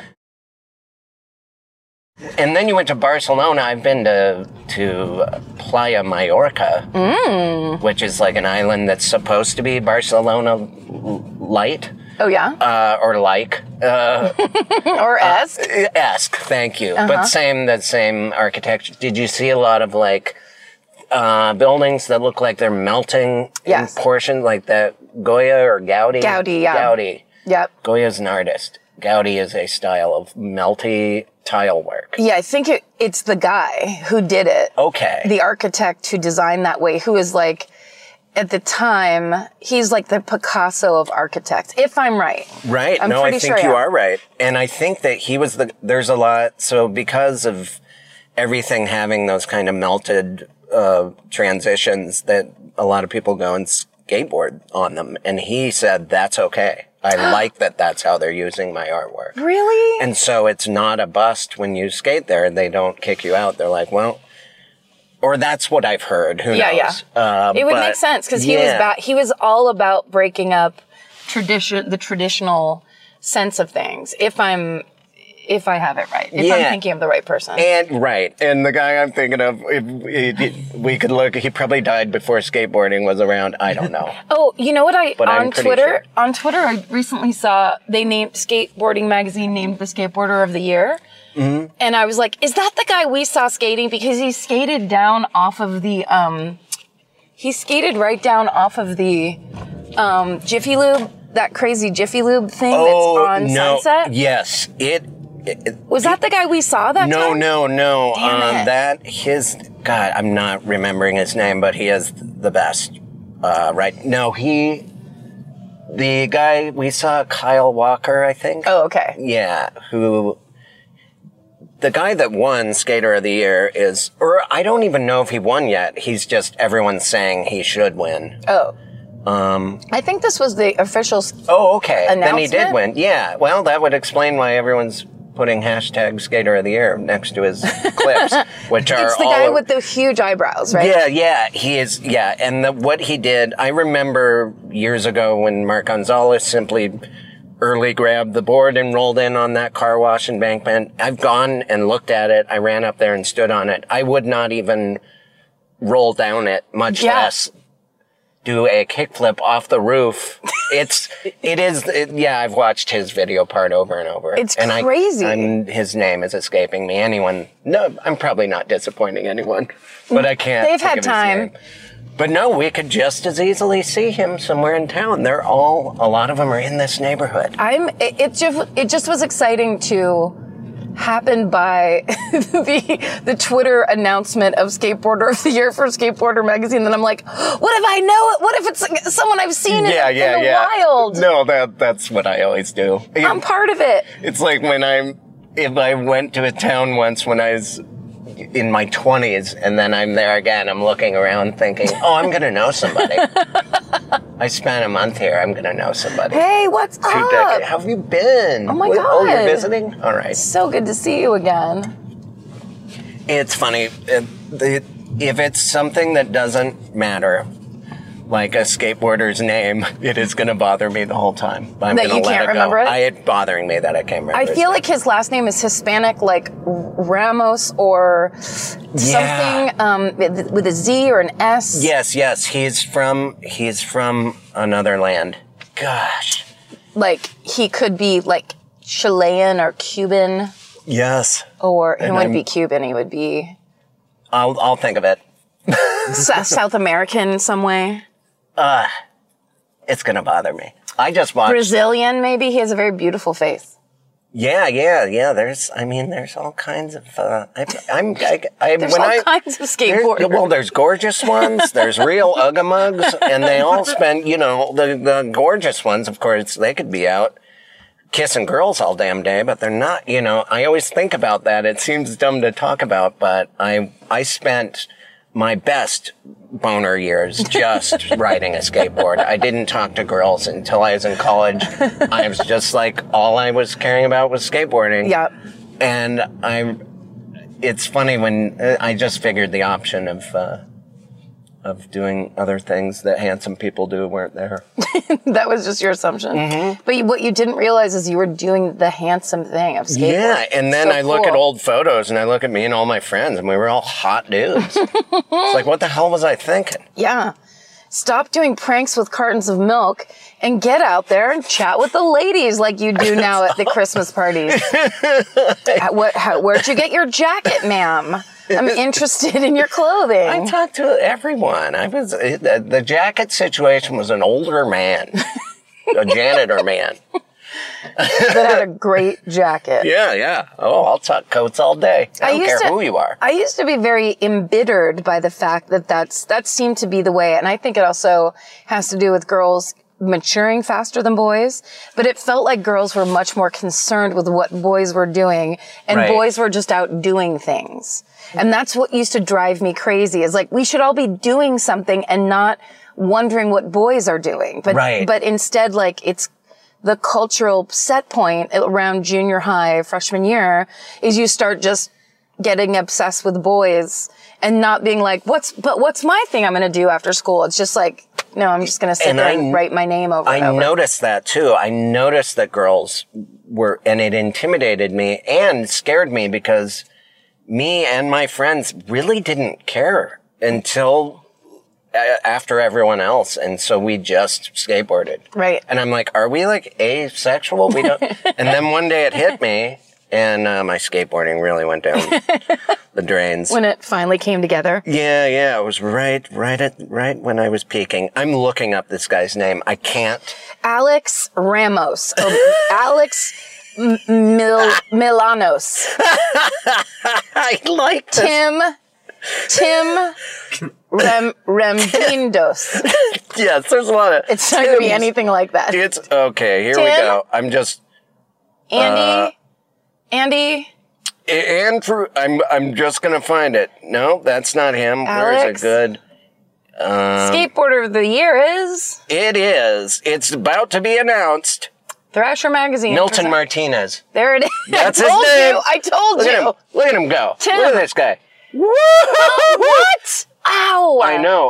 And then you went to Barcelona. I've been to to Playa Mallorca, mm. which is like an island that's supposed to be Barcelona light. Oh, yeah? Uh, or like. Uh, Or esque? esque, thank you. Uh-huh. But same, the same architecture. Did you see a lot of like uh, buildings that look like they're melting Yes. in portions, like that Goya or Gaudi? Gaudi, yeah. Gaudi. Yep. Goya's an artist. Gaudi is a style of melty tile work. Yeah, I think it, it's the guy who did it. Okay. The architect who designed that way, who is like, at the time, he's like the Picasso of architects, if I'm right. Right. I'm no, I pretty think sure you I am. are right. And I think that he was the, there's a lot, so because of everything having those kind of melted uh, transitions, that a lot of people go and skateboard on them. And he said, that's okay. I like that that's how they're using my artwork. Really? And so it's not a bust when you skate there. They don't kick you out. They're like, well, or that's what I've heard. Who Yeah, knows? Uh, It would but- make sense because he was yeah. ba- he was all about breaking up tradition, the traditional sense of things. If I'm, if I have it right, if I'm Yeah. thinking of the right person. And right, and the guy I'm thinking of, if, if we could look. He probably died before skateboarding was around. I don't know. Oh, you know what I But I'm on pretty Twitter sure. on Twitter I recently saw they named Skateboarding Magazine named the Skateboarder of the Year. Mm-hmm. And I was like, is that the guy we saw skating? Because he skated down off of the um he skated right down off of the um Jiffy Lube, that crazy Jiffy Lube thing oh that's on no! Sunset. Yes, it. it Was that the guy we saw that no, time? no, no. Damn um, it. That his God, I'm not remembering his name, but he is the best. Uh, right? No, he. The guy we saw, Kyle Walker, I think. Oh, okay. Yeah, who. The guy that won Skater of the Year is, or I don't even know if he won yet. He's just, everyone's saying he should win. Oh. Um, I think this was the official s- oh, okay. Then he did Announcement? win. Yeah. Well, that would explain why everyone's putting hashtag Skater of the Year next to his clips, which are It's the all guy o- with the huge eyebrows, right? Yeah, yeah, he is. Yeah, and the, what he did, I remember years ago when Mark Gonzalez simply early grabbed the board and rolled in on that car wash embankment. I've gone and looked at it. I ran up there and stood on it. I would not even roll down it, much Yeah. less do a kickflip off the roof. It's, it is, it, yeah, I've watched his video part over and over. It's and crazy. I, I'm, his name is escaping me. Anyone, no, I'm probably not disappointing anyone, but I can't. They've think had of his time. name. But no, we could just as easily see him somewhere in town. They're all, a lot of them are in this neighborhood. I'm. It, it just. It just was exciting to happen by the the Twitter announcement of Skateboarder of the Year for Skateboarder magazine. Then I'm like, what if I know it? What if it's someone I've seen in, Yeah, yeah, in the yeah. wild? No, that that's what I always do. I'm part of it. It's like when I'm, if I went to a town once when I was in my twenties and then I'm there again, I'm looking around thinking, oh, I'm going to know somebody. I spent a month here. I'm going to know somebody. Hey, what's Two up? decades. How have you been? Oh my What- Oh, you're God. visiting? All right. So good to see you again. It's funny. It, it, if it's something that doesn't matter, like a skateboarder's name, it is going to bother me the whole time. I'm That gonna you let can't it go. remember it? I, it's bothering me that I can't remember I his feel name. like his last name is Hispanic, like Ramos or Yeah. something um, with with a Z or an S. Yes, yes. He's from he's from another land. Gosh. Like he could be like Chilean or Cuban, Yes. or he And wouldn't I'm- be Cuban. He would be I'll I'll think of it. S- South American in some way. Uh it's gonna bother me. I just watched Brazilian, maybe. He has a very beautiful face. Yeah, yeah, yeah. There's I mean there's all kinds of uh I I'm I, I There's when all I kinds of There's, skateboarders. well, there's gorgeous ones. There's real uggamugs, and they all spend, you know, the, the gorgeous ones, of course, they could be out kissing girls all damn day, but they're not, you know, I always think about that. It seems dumb to talk about, but I, I spent my best boner years just riding a skateboard. I didn't talk to girls until I was in college. I was just like, all I was caring about was skateboarding. Yeah. And I, it's funny when uh, I just figured the option of, uh, of doing other things that handsome people do weren't there. That was just your assumption. Mm-hmm. But you, what you didn't realize is you were doing the handsome thing of skateboarding. Yeah, and then So I look cool. at old photos and I look at me and all my friends and we were all hot dudes. It's like, what the hell was I thinking? Yeah. Stop doing pranks with cartons of milk and get out there and chat with the ladies like you do now at the Christmas parties. How- what, how, where'd you get your jacket, ma'am? I'm interested in your clothing. I talked to everyone. I was, it, the, the jacket situation was an older man, a janitor man. that had a great jacket. Yeah, yeah. Oh, I'll talk coats all day. I don't care to, who you are. I used to be very embittered by the fact that that's, that seemed to be the way. And I think it also has to do with girls maturing faster than boys, but it felt like girls were much more concerned with what boys were doing and Right. boys were just out doing things. And that's what used to drive me crazy is like, we should all be doing something and not wondering what boys are doing. But, Right. but instead, like, it's the cultural set point around junior high, freshman year is you start just getting obsessed with boys and not being like, what's, but what's my thing I'm going to do after school? It's just like, no, I'm just going to sit And there I- and write my name over I and over. noticed that too. I noticed that girls were, and it intimidated me and scared me because me and my friends really didn't care until a- after everyone else. And so we just skateboarded. Right. And I'm like, are we like asexual? We don't. And then one day it hit me and uh, my skateboarding really went down the drains. When it finally came together. Yeah, yeah, it was right, right at, right when I was peaking. I'm looking up this guy's name. I can't. Alex Ramos. Oh, Alex M- Mil- Milanos. I like this. Tim, Tim Rem, Rembindos. Yes, there's a lot of. It's not going to be Tims. anything like that. It's okay. Here we Tim? go. I'm just Andy, Andy, Andrew. I'm I'm just gonna find it. No, that's not him. Where's Alex? it good? Skateboarder of the Year is It is. It's about to be announced. Thrasher Magazine. Milton Martinez. There it is. That's I his told name. you. I told Look you. at him. Look at him go. Tim. Look at this guy. Oh, what? Ow. I know.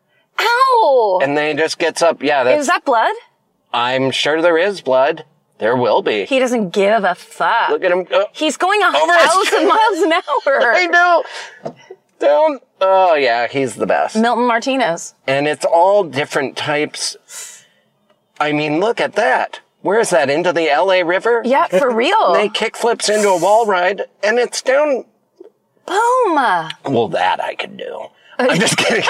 Ow. And then he just gets up. Yeah, that's... Is that blood? I'm sure there is blood. There will be. He doesn't give a fuck. Look at him. Uh, He's going a Over his thousand miles an hour. I know. Down. Oh, yeah, he's the best. Milton Martinez. And it's all different types. I mean, look at that. Where is that? Into the L A River? Yeah, for real. They kick flips into a wall ride, and it's down. Boom. Well, that I could do. I'm just kidding.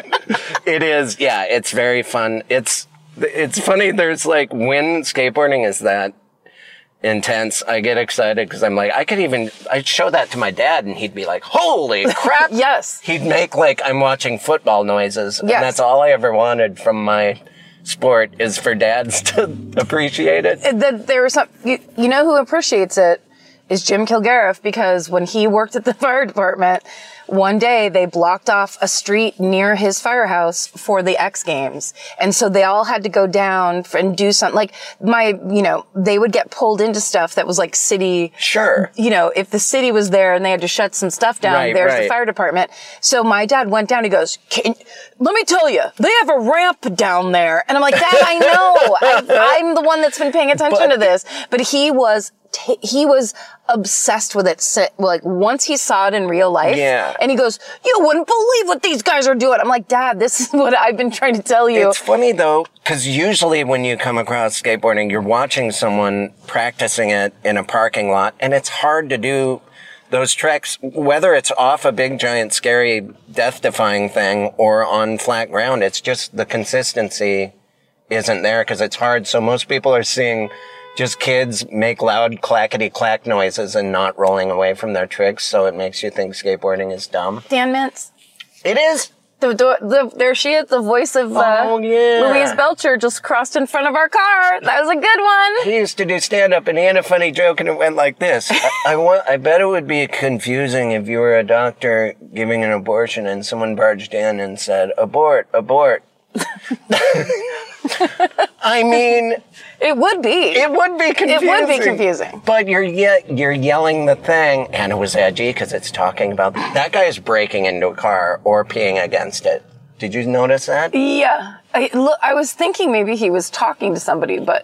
It is, yeah, it's very fun. It's it's funny. There's like, when skateboarding is that intense, I get excited because I'm like, I could even, I'd show that to my dad and he'd be like, holy crap. Yes. He'd make like, I'm watching football noises. Yes. And that's all I ever wanted from my sport, is for dads to appreciate it. That there was some, you, you know who appreciates it is Jim Kilgariff, because when he worked at the fire department, one day they blocked off a street near his firehouse for the X Games. And so they all had to go down and do something. Like, my, you know, they would get pulled into stuff that was like city. Sure. You know, if the city was there and they had to shut some stuff down, Right, there's right. the fire department. So my dad went down, he goes, Can, let me tell you, they have a ramp down there. And I'm like, Dad, I know. I, I'm the one that's been paying attention But- to this. But he was, t- he was obsessed with it. Si- Like, once he saw it in real life. Yeah. And he goes, you wouldn't believe what these guys are doing. I'm like, Dad, this is what I've been trying to tell you. It's funny though, because usually when you come across skateboarding, you're watching someone practicing it in a parking lot, and it's hard to do those tricks, whether it's off a big, giant, scary, death-defying thing or on flat ground. It's just the consistency isn't there because it's hard. So most people are seeing just kids make loud clackety-clack noises and not rolling away from their tricks, so it makes you think skateboarding is dumb. Dan Mintz. It is. The, the, the, there she is, the voice of uh, Oh, yeah. Louise Belcher just crossed in front of our car. That was a good one. He used to do stand-up, and he had a funny joke, and it went like this. I, I, want, I bet it would be confusing if you were a doctor giving an abortion and someone barged in and said, abort, abort. I mean... It would be. It would be confusing. It would be confusing. But you're ye- you're yelling the thing, and it was edgy because it's talking about... That guy is breaking into a car or peeing against it. Did you notice that? Yeah. I, look, I was thinking maybe he was talking to somebody, but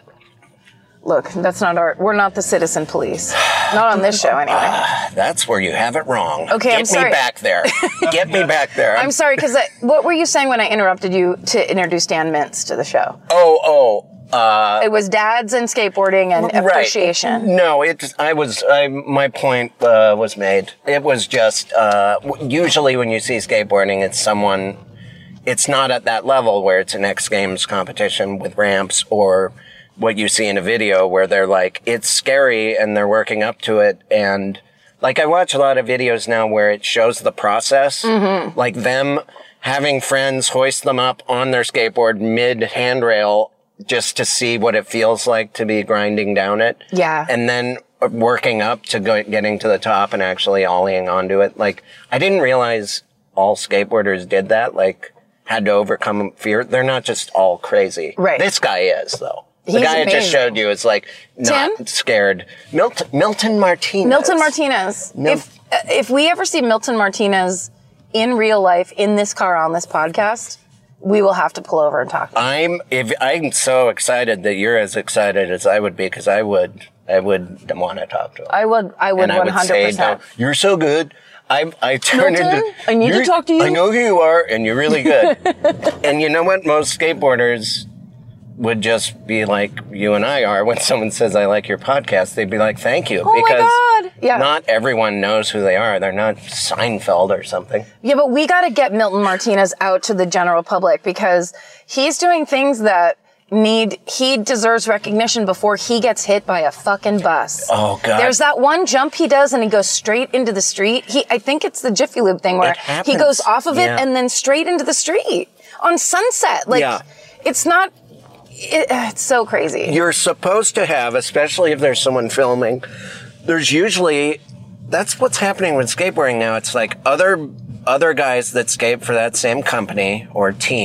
look, that's not our... We're not the citizen police. Not on this show, anyway. That's where you have it wrong. Okay, Get I'm sorry. me back there. Get me back there. I'm sorry, because what were you saying when I interrupted you to introduce Dan Mintz to the show? Oh, oh. Uh, It was dads and skateboarding and appreciation. Right. No, it. I was. I, my point uh, was made. It was just. Uh, w- usually, when you see skateboarding, it's someone. It's not at that level where it's an X Games competition with ramps, or what you see in a video where they're like, it's scary and they're working up to it. And like, I watch a lot of videos now where it shows the process, Mm-hmm. like them having friends hoist them up on their skateboard mid handrail, just to see what it feels like to be grinding down it. Yeah. And then working up to go, getting to the top and actually ollieing onto it. Like, I didn't realize all skateboarders did that, like, had to overcome fear. They're not just all crazy. Right. This guy is, though. The He's guy I just amazing. showed you is, like, not Tim? scared. Milton, Milton Martinez. Milton Martinez. Mil- if uh, if we ever see Milton Martinez in real life in this car on this podcast, we will have to pull over and talk. I'm if I'm so excited that you're as excited as I would be, because I would I would want to talk to him. I would I would and I one would hundred say, percent. no, you're so good. I I turn Milton, into. I need to "You're- talk to you." I know who you are, and you're really good. And you know what? Most skateboarders would just be like you and I are. When someone says, I like your podcast, they'd be like, thank you. Oh my because God. Yeah. not everyone knows who they are. They're not Seinfeld or something. Yeah, but we got to get Milton Martinez out to the general public because he's doing things that need, he deserves recognition before he gets hit by a fucking bus. Oh, God. There's that one jump he does and he goes straight into the street. He, I think it's the Jiffy Lube thing where It happens. he goes off of it Yeah. and then straight into the street on Sunset. Like, Yeah. it's not, it, it's so crazy. You're supposed to have, especially if there's someone filming, there's usually, that's what's happening with skateboarding now. It's like other other guys that skate for that same company or team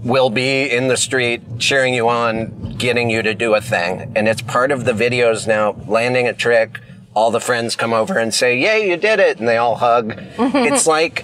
will be in the street cheering you on, getting you to do a thing. And it's part of the videos now, landing a trick. All the friends come over and say, yay, you did it. And they all hug. It's like,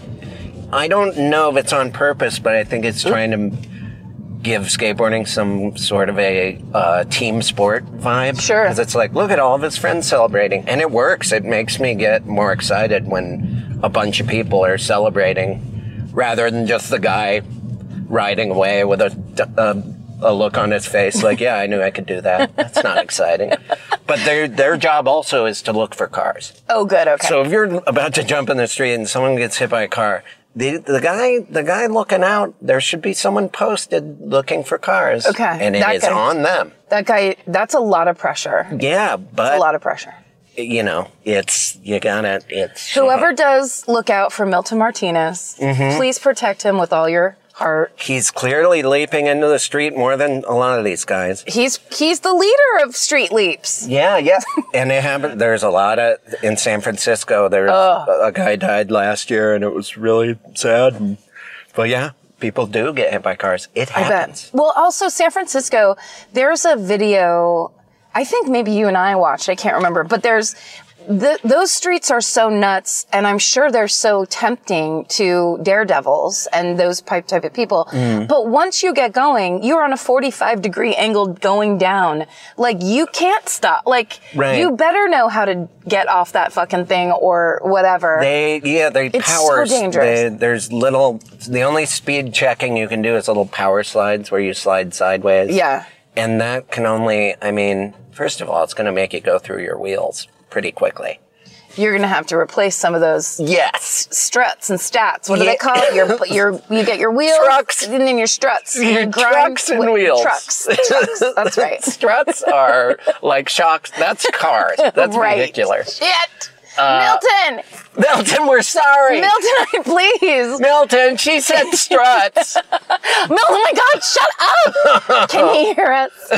I don't know if it's on purpose, but I think it's trying to give skateboarding some sort of a uh, team sport vibe. Sure. Because it's like, look at all of his friends celebrating. And it works. It makes me get more excited when a bunch of people are celebrating rather than just the guy riding away with a, a, a look on his face like, yeah, I knew I could do that. That's not exciting. But their their job also is to look for cars. Oh, good. Okay. So if you're about to jump in the street and someone gets hit by a car, the the guy the guy looking out, there should be someone posted looking for cars. Okay. And it That is guy- on them. That guy, that's a lot of pressure. Yeah, but A lot of pressure. you know, it's you gotta it's Whoever does look out for Milton Martinez, Mm-hmm. please protect him with all your heart. He's clearly leaping into the street more than a lot of these guys. He's he's the leader of street leaps. Yeah, yeah. And they haven't, there's a lot of, in San Francisco, there's a, a guy died last year and it was really sad. And, but yeah, people do get hit by cars. It I happens. bet. Well, also San Francisco, there's a video, I think maybe you and I watched, I can't remember, but there's, the, those streets are so nuts, and I'm sure they're so tempting to daredevils and those type type of people. Mm. But once you get going, you're on a forty-five degree angle going down. Like, you can't stop. Like, Right. you better know how to get off that fucking thing or whatever. They, yeah, they It's so powers. dangerous. They, there's little, the only speed checking you can do is little power slides where you slide sideways. Yeah. And that can only, I mean, first of all, it's going to make you go through your wheels pretty quickly. You're going to have to replace some of those Yes. struts and stats. What do Yeah. they call it? Your, your, you get your wheels. Trucks. And then your struts. Your You grind trucks and with- wheels. Trucks. Trucks. That's right. Struts are like shocks. That's cars. That's Right. ridiculous. Shit. Milton. Milton, we're sorry. Milton, please. Milton, she said struts. Milton, oh my God, shut up. Can he hear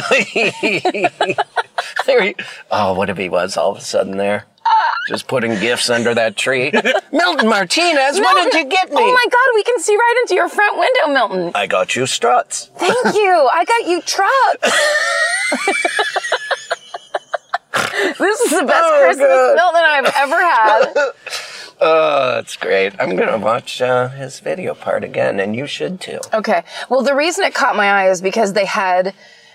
us? There he- oh, what if he was all of a sudden there? Just putting gifts under that tree. Milton Martinez, what did you get me? Oh my God, we can see right into your front window, Milton. I got you struts. Thank you. I got you trucks. This is the best Oh, Christmas God. Milton I've ever had. Oh, that's great. I'm going to watch uh, his video part again, and you should too. Okay. Well, the reason it caught my eye is because they had,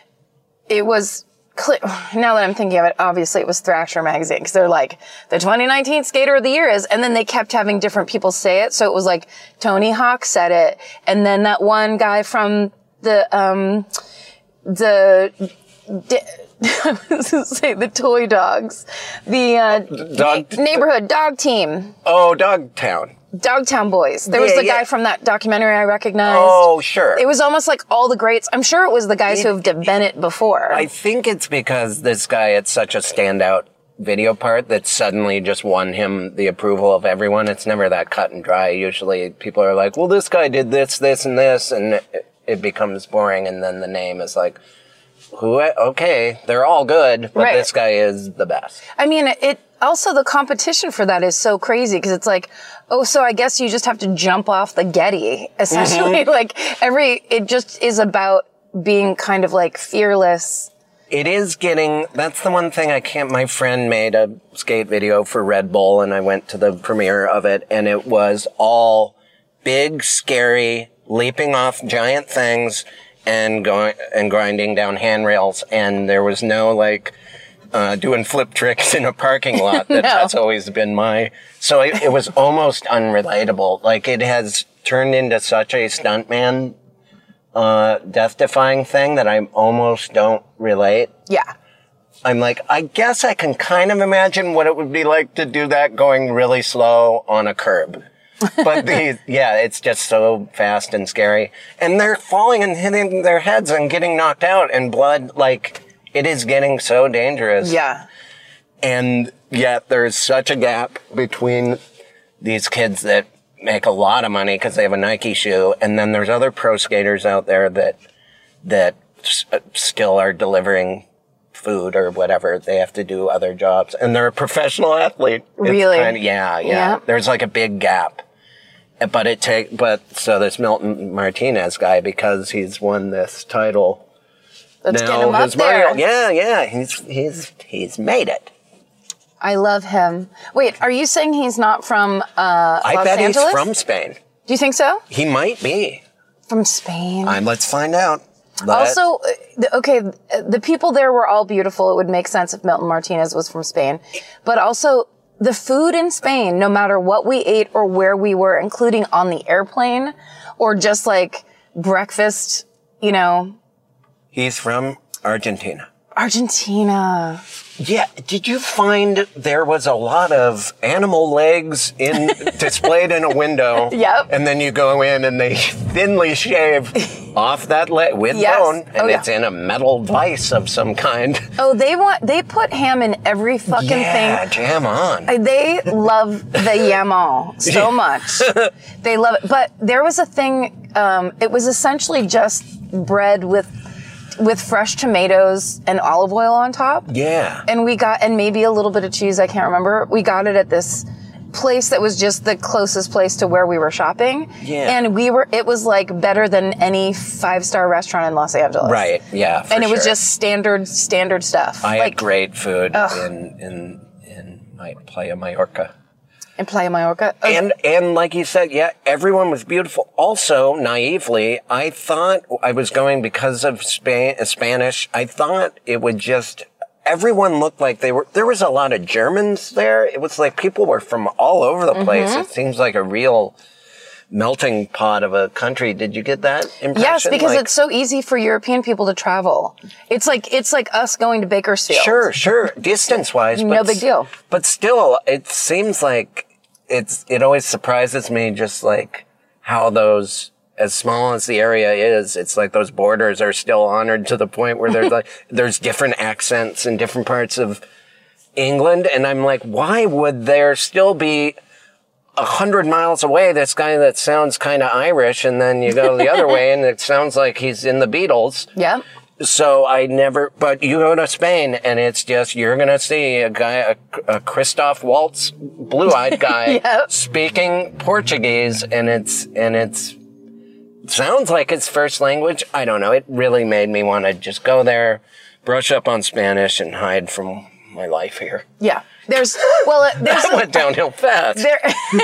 it was, clear, now that I'm thinking of it, obviously it was Thrasher magazine, because they're like, the twenty nineteen Skater of the Year is, and then they kept having different people say it. So it was like, Tony Hawk said it, and then that one guy from the, um, the, di- I was going to say the toy dogs, the, uh, Dog- na- neighborhood dog team. Oh, Dogtown. Dogtown Boys. There was Yeah, the yeah. guy from that documentary I recognized. Oh, sure. It was almost like all the greats. I'm sure it was the guys who have been it before. I think it's because this guy had such a standout video part that suddenly just won him the approval of everyone. It's never that cut and dry. Usually people are like, well, this guy did this, this, and this, and it, it becomes boring, and then the name is like, who? Okay, they're all good, but Right. this guy is the best. I mean, it also, the competition for that is so crazy because it's like, oh, so I guess you just have to jump off the Getty, essentially. Mm-hmm. Like every, it just is about being kind of like fearless. It is getting, that's the one thing I can't, my friend made a skate video for Red Bull and I went to the premiere of it and it was all big, scary, leaping off giant things and going, and grinding down handrails and there was no like, uh, doing flip tricks in a parking lot. That, No. That's always been my, so it, it was almost unrelatable. Like it has turned into such a stuntman uh, death-defying thing that I almost don't relate. Yeah. I'm like, I guess I can kind of imagine what it would be like to do that going really slow on a curb. But the, yeah, it's just so fast and scary. And they're falling and hitting their heads and getting knocked out and blood, like, it is getting so dangerous. Yeah. And yet there's such a gap between these kids that make a lot of money because they have a Nike shoe, and then there's other pro skaters out there that that s- still are delivering food or whatever. They have to do other jobs, and they're a professional athlete. It's Really? kinda- yeah, yeah, Yeah. There's like a big gap, But it take, but so this Milton Martinez guy, because he's won this title. Let's now get him up his there. Mario, yeah, yeah, he's he's he's made it. I love him. Wait, are you saying he's not from uh, I Los bet Angeles? he's from Spain. Do you think so? He might be. From Spain. Um, let's find out. Let- Also, uh, the- okay, the people there were all beautiful. It would make sense if Milton Martinez was from Spain. But also, the food in Spain, no matter what we ate or where we were, including on the airplane or just like breakfast, you know. he's from Argentina. Argentina. Yeah, did you find there was a lot of animal legs in displayed in a window? Yep. And then you go in and they thinly shave off that leg with Yes. bone, and Oh, yeah. it's in a metal vise of some kind. Oh, they want, they put ham in every fucking yeah, thing. jam on. Uh, They love the yamon so much. They love it. But there was a thing, um, it was essentially just bread with with fresh tomatoes and olive oil on top. Yeah. And we got, and maybe a little bit of cheese, I can't remember. We got it at this place that was just the closest place to where we were shopping. Yeah. And we were, it was like better than any five-star restaurant in Los Angeles. Right, yeah. for And it was sure. just standard, standard stuff. I like, had great food Ugh. in in in my Playa Mallorca. in Playa Mallorca. Oh, And and like you said, yeah, everyone was beautiful. Also, naively, I thought I was going because of Spa- Spanish. I thought it would just everyone looked like they were. There was a lot of Germans there. It was like people were from all over the place. Mm-hmm. It seems like a real melting pot of a country. Did you get that impression? Yes, because Like- it's so easy for European people to travel. It's like it's like us going to Bakersfield. Sure, sure. Distance-wise, No but big deal. But still, it seems like it's. It always surprises me, just like how those, as small as the area is, it's like those borders are still honored to the point where there's like there's different accents in different parts of England, and I'm like, why would there still be a hundred miles away this guy that sounds kind of Irish, and then you go the other way and it sounds like he's in the Beatles? Yeah. So I never, but you go to Spain and it's just, you're going to see a guy, a, a Christoph Waltz, blue-eyed guy Yep. speaking Portuguese, and it's, and it's, sounds like his first language. I don't know. It really made me want to just go there, brush up on Spanish, and hide from my life here. Yeah. There's well, uh, there's That went downhill fast. there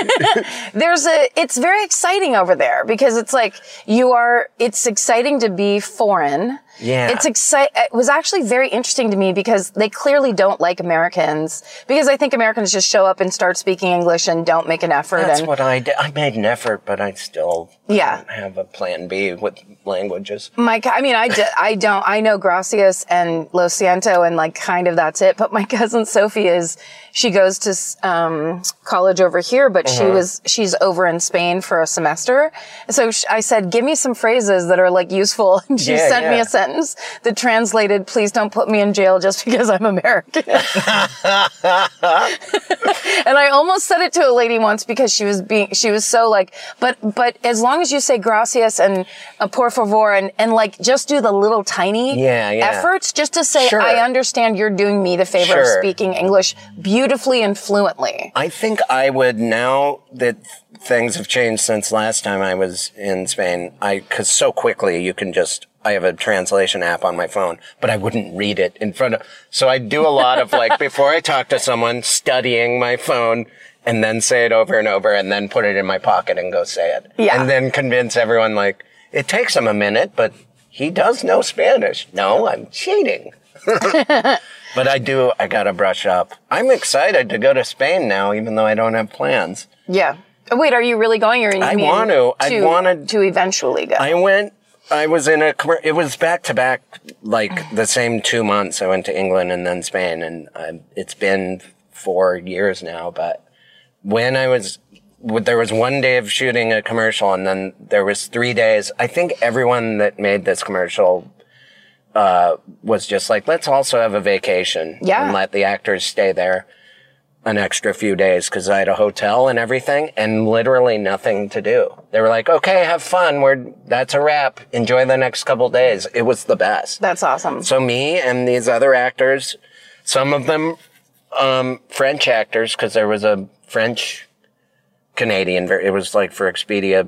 there's a it's very exciting over there because it's like you are it's exciting to be foreign. Yeah. It's excite it was actually very interesting to me because they clearly don't like Americans, because I think Americans just show up and start speaking English and don't make an effort. That's and what I did. I made an effort, but I still Yeah. don't have a plan B with languages. my co- I mean I, d- I don't I know gracias and lo siento and like kind of that's it, but my cousin Sophie is she goes to um, college over here, but she was she's over in Spain for a semester. So sh- I said, give me some phrases that are like useful. And she Yeah, sent me yeah. a sentence that translated, please don't put me in jail just because I'm American. And I almost said it to a lady once because she was being, she was so like, but, but as long as you say gracias and uh, por favor and, and like just do the little tiny Yeah, yeah. efforts just to say, Sure. I understand you're doing me the favor of Sure. speaking English beautifully and fluently. I think I would, now that things have changed since last time I was in Spain, I, cause so quickly you can just, I have a translation app on my phone, but I wouldn't read it in front of, so I do a lot of like, before I talk to someone, studying my phone and then say it over and over and then put it in my pocket and go say it. Yeah. And then convince everyone like, it takes him a minute, but he does know Spanish. No, I'm cheating. But I do, I gotta brush up. I'm excited to go to Spain now, even though I don't have plans. Yeah. Oh, wait, are you really going or you I mean want to. I to, wanted- to eventually go? I went, I was in a, commer- it was back to back, like the same two months. I went to England and then Spain, and I, it's been four years now, but when I was, there was one day of shooting a commercial and then there was three days. I think everyone that made this commercial uh, was just like, let's also have a vacation Yeah. and let the actors stay there an extra few days, because I had a hotel and everything and literally nothing to do. They were like, okay, have fun. We're, that's a wrap. Enjoy the next couple days. It was the best. That's awesome. So me and these other actors, some of them um, French actors, because there was a French Canadian. ver- It was like for Expedia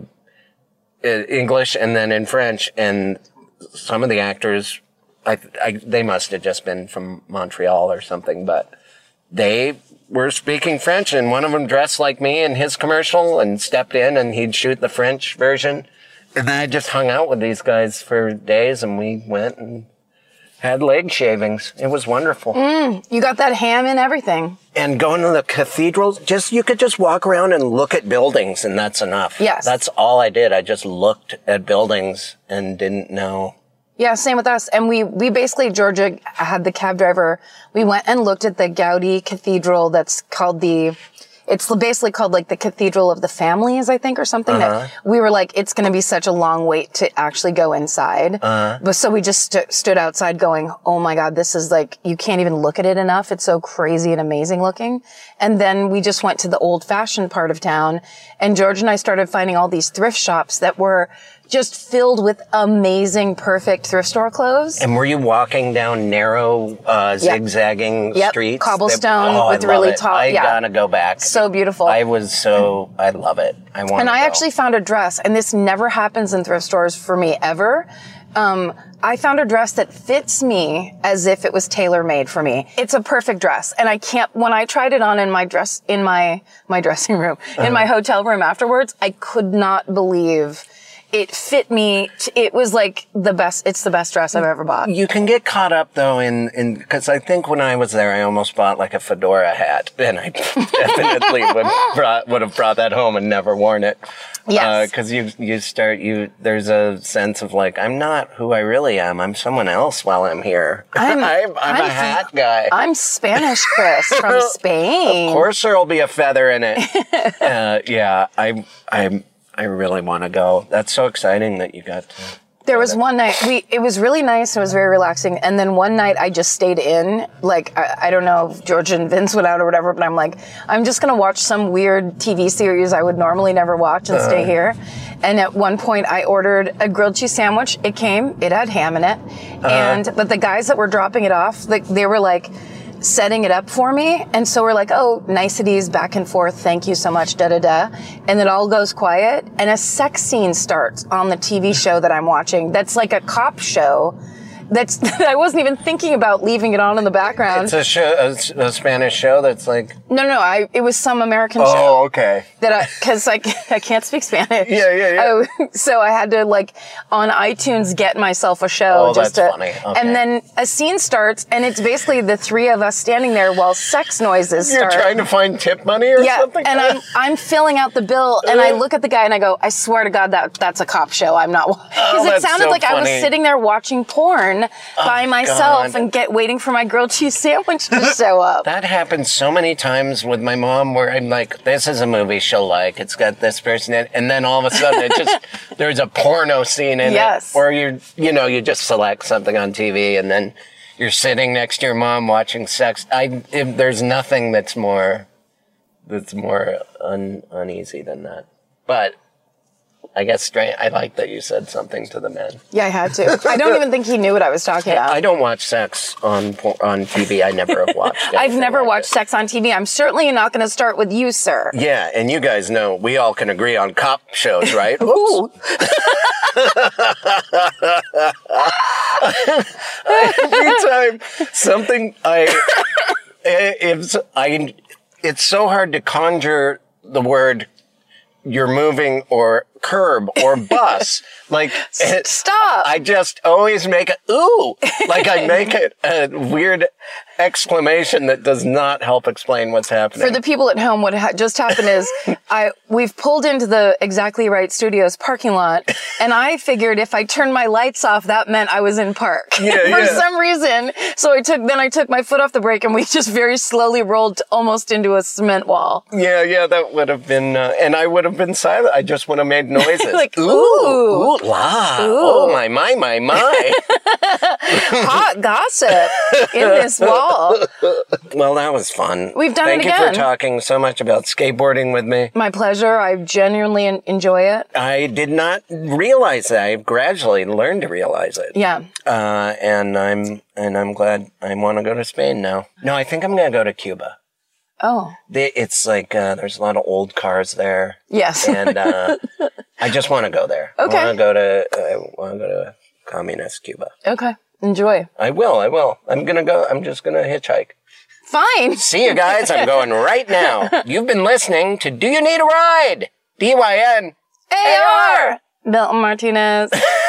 uh, English and then in French. And some of the actors, I, I they must have just been from Montreal or something, but they were speaking French, and one of them dressed like me in his commercial and stepped in, and he'd shoot the French version. And then I just hung out with these guys for days, and we went and had leg shavings. It was wonderful. Mm, you got that ham and everything. And going to the cathedrals, just you could just walk around and look at buildings, and that's enough. Yes. That's all I did. I just looked at buildings and didn't know. Yeah, same with us. And we, we basically, Georgia had the cab driver. We went and looked at the Gaudi Cathedral that's called the, it's basically called like the Cathedral of the Families, I think, or something. Uh-huh. That we were like, it's going to be such a long wait to actually go inside. Uh-huh. But so we just st- stood outside going, oh my God, this is like, you can't even look at it enough. It's so crazy and amazing looking. And then we just went to the old fashioned part of town, and George and I started finding all these thrift shops that were just filled with amazing, perfect thrift store clothes. And were you walking down narrow, uh, Yep. zigzagging Yep. streets? Cobblestone That- oh, with I really love it. tall- I yeah. gotta go back. So beautiful. I was so, I love it. I want And to I go. actually found a dress, and this never happens in thrift stores for me ever. Um, I found a dress that fits me as if it was tailor-made for me. It's a perfect dress. And I can't, when I tried it on in my dress, in my, my dressing room, Uh-huh. in my hotel room afterwards, I could not believe it fit me. T- It was like the best, it's the best dress I've ever bought. You can get caught up though in, in, cause I think when I was there, I almost bought like a fedora hat, and I definitely would, brought, would have brought that home and never worn it. Yes. Uh, cause you, you start, you, there's a sense of like, I'm not who I really am. I'm someone else while I'm here. I'm- I'm, I'm, I'm a hat guy. I'm Spanish Chris from Spain. Of course there'll be a feather in it. uh, yeah, I, I, I really want to go. That's so exciting that you got to. There was one night, we, it was really nice, it was very relaxing, and then one night I just stayed in, like, I, I don't know if George and Vince went out or whatever, but I'm like, I'm just gonna watch some weird T V series I would normally never watch and stay here. And at one point I ordered a grilled cheese sandwich, it came, it had ham in it, and, but the guys that were dropping it off, like, they were like, setting it up for me. And so we're like, oh, niceties back and forth. Thank you so much. Da, da, da. And it all goes quiet. And a sex scene starts on the T V show that I'm watching. That's like a cop show. That's, I wasn't even thinking about leaving it on in the background. It's a show, a, a Spanish show that's like. No, no, I, it was some American show. Oh, okay. That I, cause I, I can't speak Spanish. Yeah, yeah, yeah. I, so I had to like on iTunes get myself a show. Oh, just that's to, funny. Okay. And then a scene starts, and it's basically the three of us standing there while sex noises You're start. trying to find tip money or yeah, something? and I'm I'm filling out the bill, and I look at the guy and I go, I swear to God that that's a cop show. I'm not, because Oh, it that's sounded so like I was funny. sitting there watching porn by myself God. and get waiting for my grilled cheese sandwich to show up. That happens so many times with my mom where I'm like, this is a movie she'll like. It's got this person in it. And then all of a sudden it just, there's a porno scene in Yes. it. Or you you know, you just select something on T V and then you're sitting next to your mom watching sex. I, if, there's nothing that's more, that's more un, uneasy than that. But I guess straight, I like that you said something to the men. Yeah, I had to. I don't even think he knew what I was talking about. I don't watch sex on por- on T V. I never have watched it. I've never watched sex on T V. I'm certainly not going to start with you, sir. Yeah, and you guys know we all can agree on cop shows, right? Ooh. Every time something I it's I it's so hard to conjure the word you're moving or curb or bus. Like it, Stop. I just always make it ooh, like I make it a weird exclamation that does not help explain what's happening. For the people at home, what ha- just happened is I we've pulled into the Exactly Right Studios parking lot, and I figured if I turned my lights off, that meant I was in park. Yeah, For yeah. some reason. So I took then I took my foot off the brake, and we just very slowly rolled almost into a cement wall. Yeah, yeah, that would have been, uh, and I would have been silent. I just would have made noises. Like, ooh, ooh. ooh, la, Ooh. oh my, my, my, my. Hot gossip in this wall. Well, that was fun. We've done it Thank you again. for talking so much about skateboarding with me. My pleasure. I genuinely en- enjoy it. I did not realize that. I've gradually learned to realize it. Yeah. Uh, and I'm and I'm glad I want to go to Spain now. No, I think I'm going to go to Cuba. Oh. They, it's like, uh, there's a lot of old cars there. Yes. And, uh, I just want to go there. Okay. I want to go to, I want to go to communist Cuba. Okay. Enjoy. I will, I will. I'm gonna go, I'm just gonna hitchhike. Fine. See you guys, I'm going right now. You've been listening to Do You Need a Ride? D Y N A R! Milton Martinez.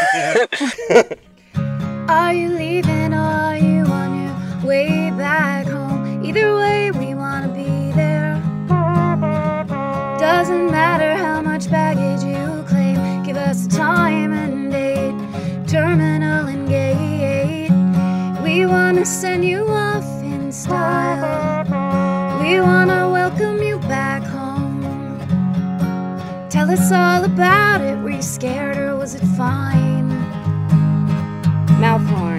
Are you leaving or are you on your way back home? Either way, we wanna be there. Doesn't matter how much baggage you claim. Give us a time and date, terminal and gate. We wanna send you off in style. We wanna welcome you back home. Tell us all about it. Were you scared or was it fine? Mouth horn.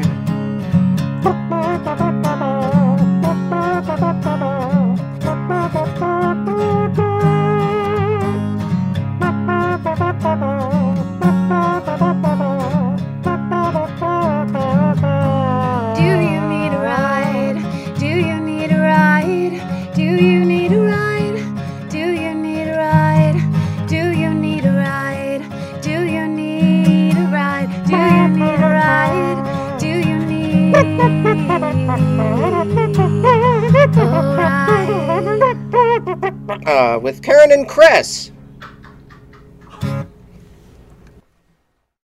Do you need a ride? Do you need a ride? Do you need a ride? Do you need a ride? Do you need a ride? Do you need a ride? Do you need a ride? Do you need a ride? Uh, with Karen and Chris.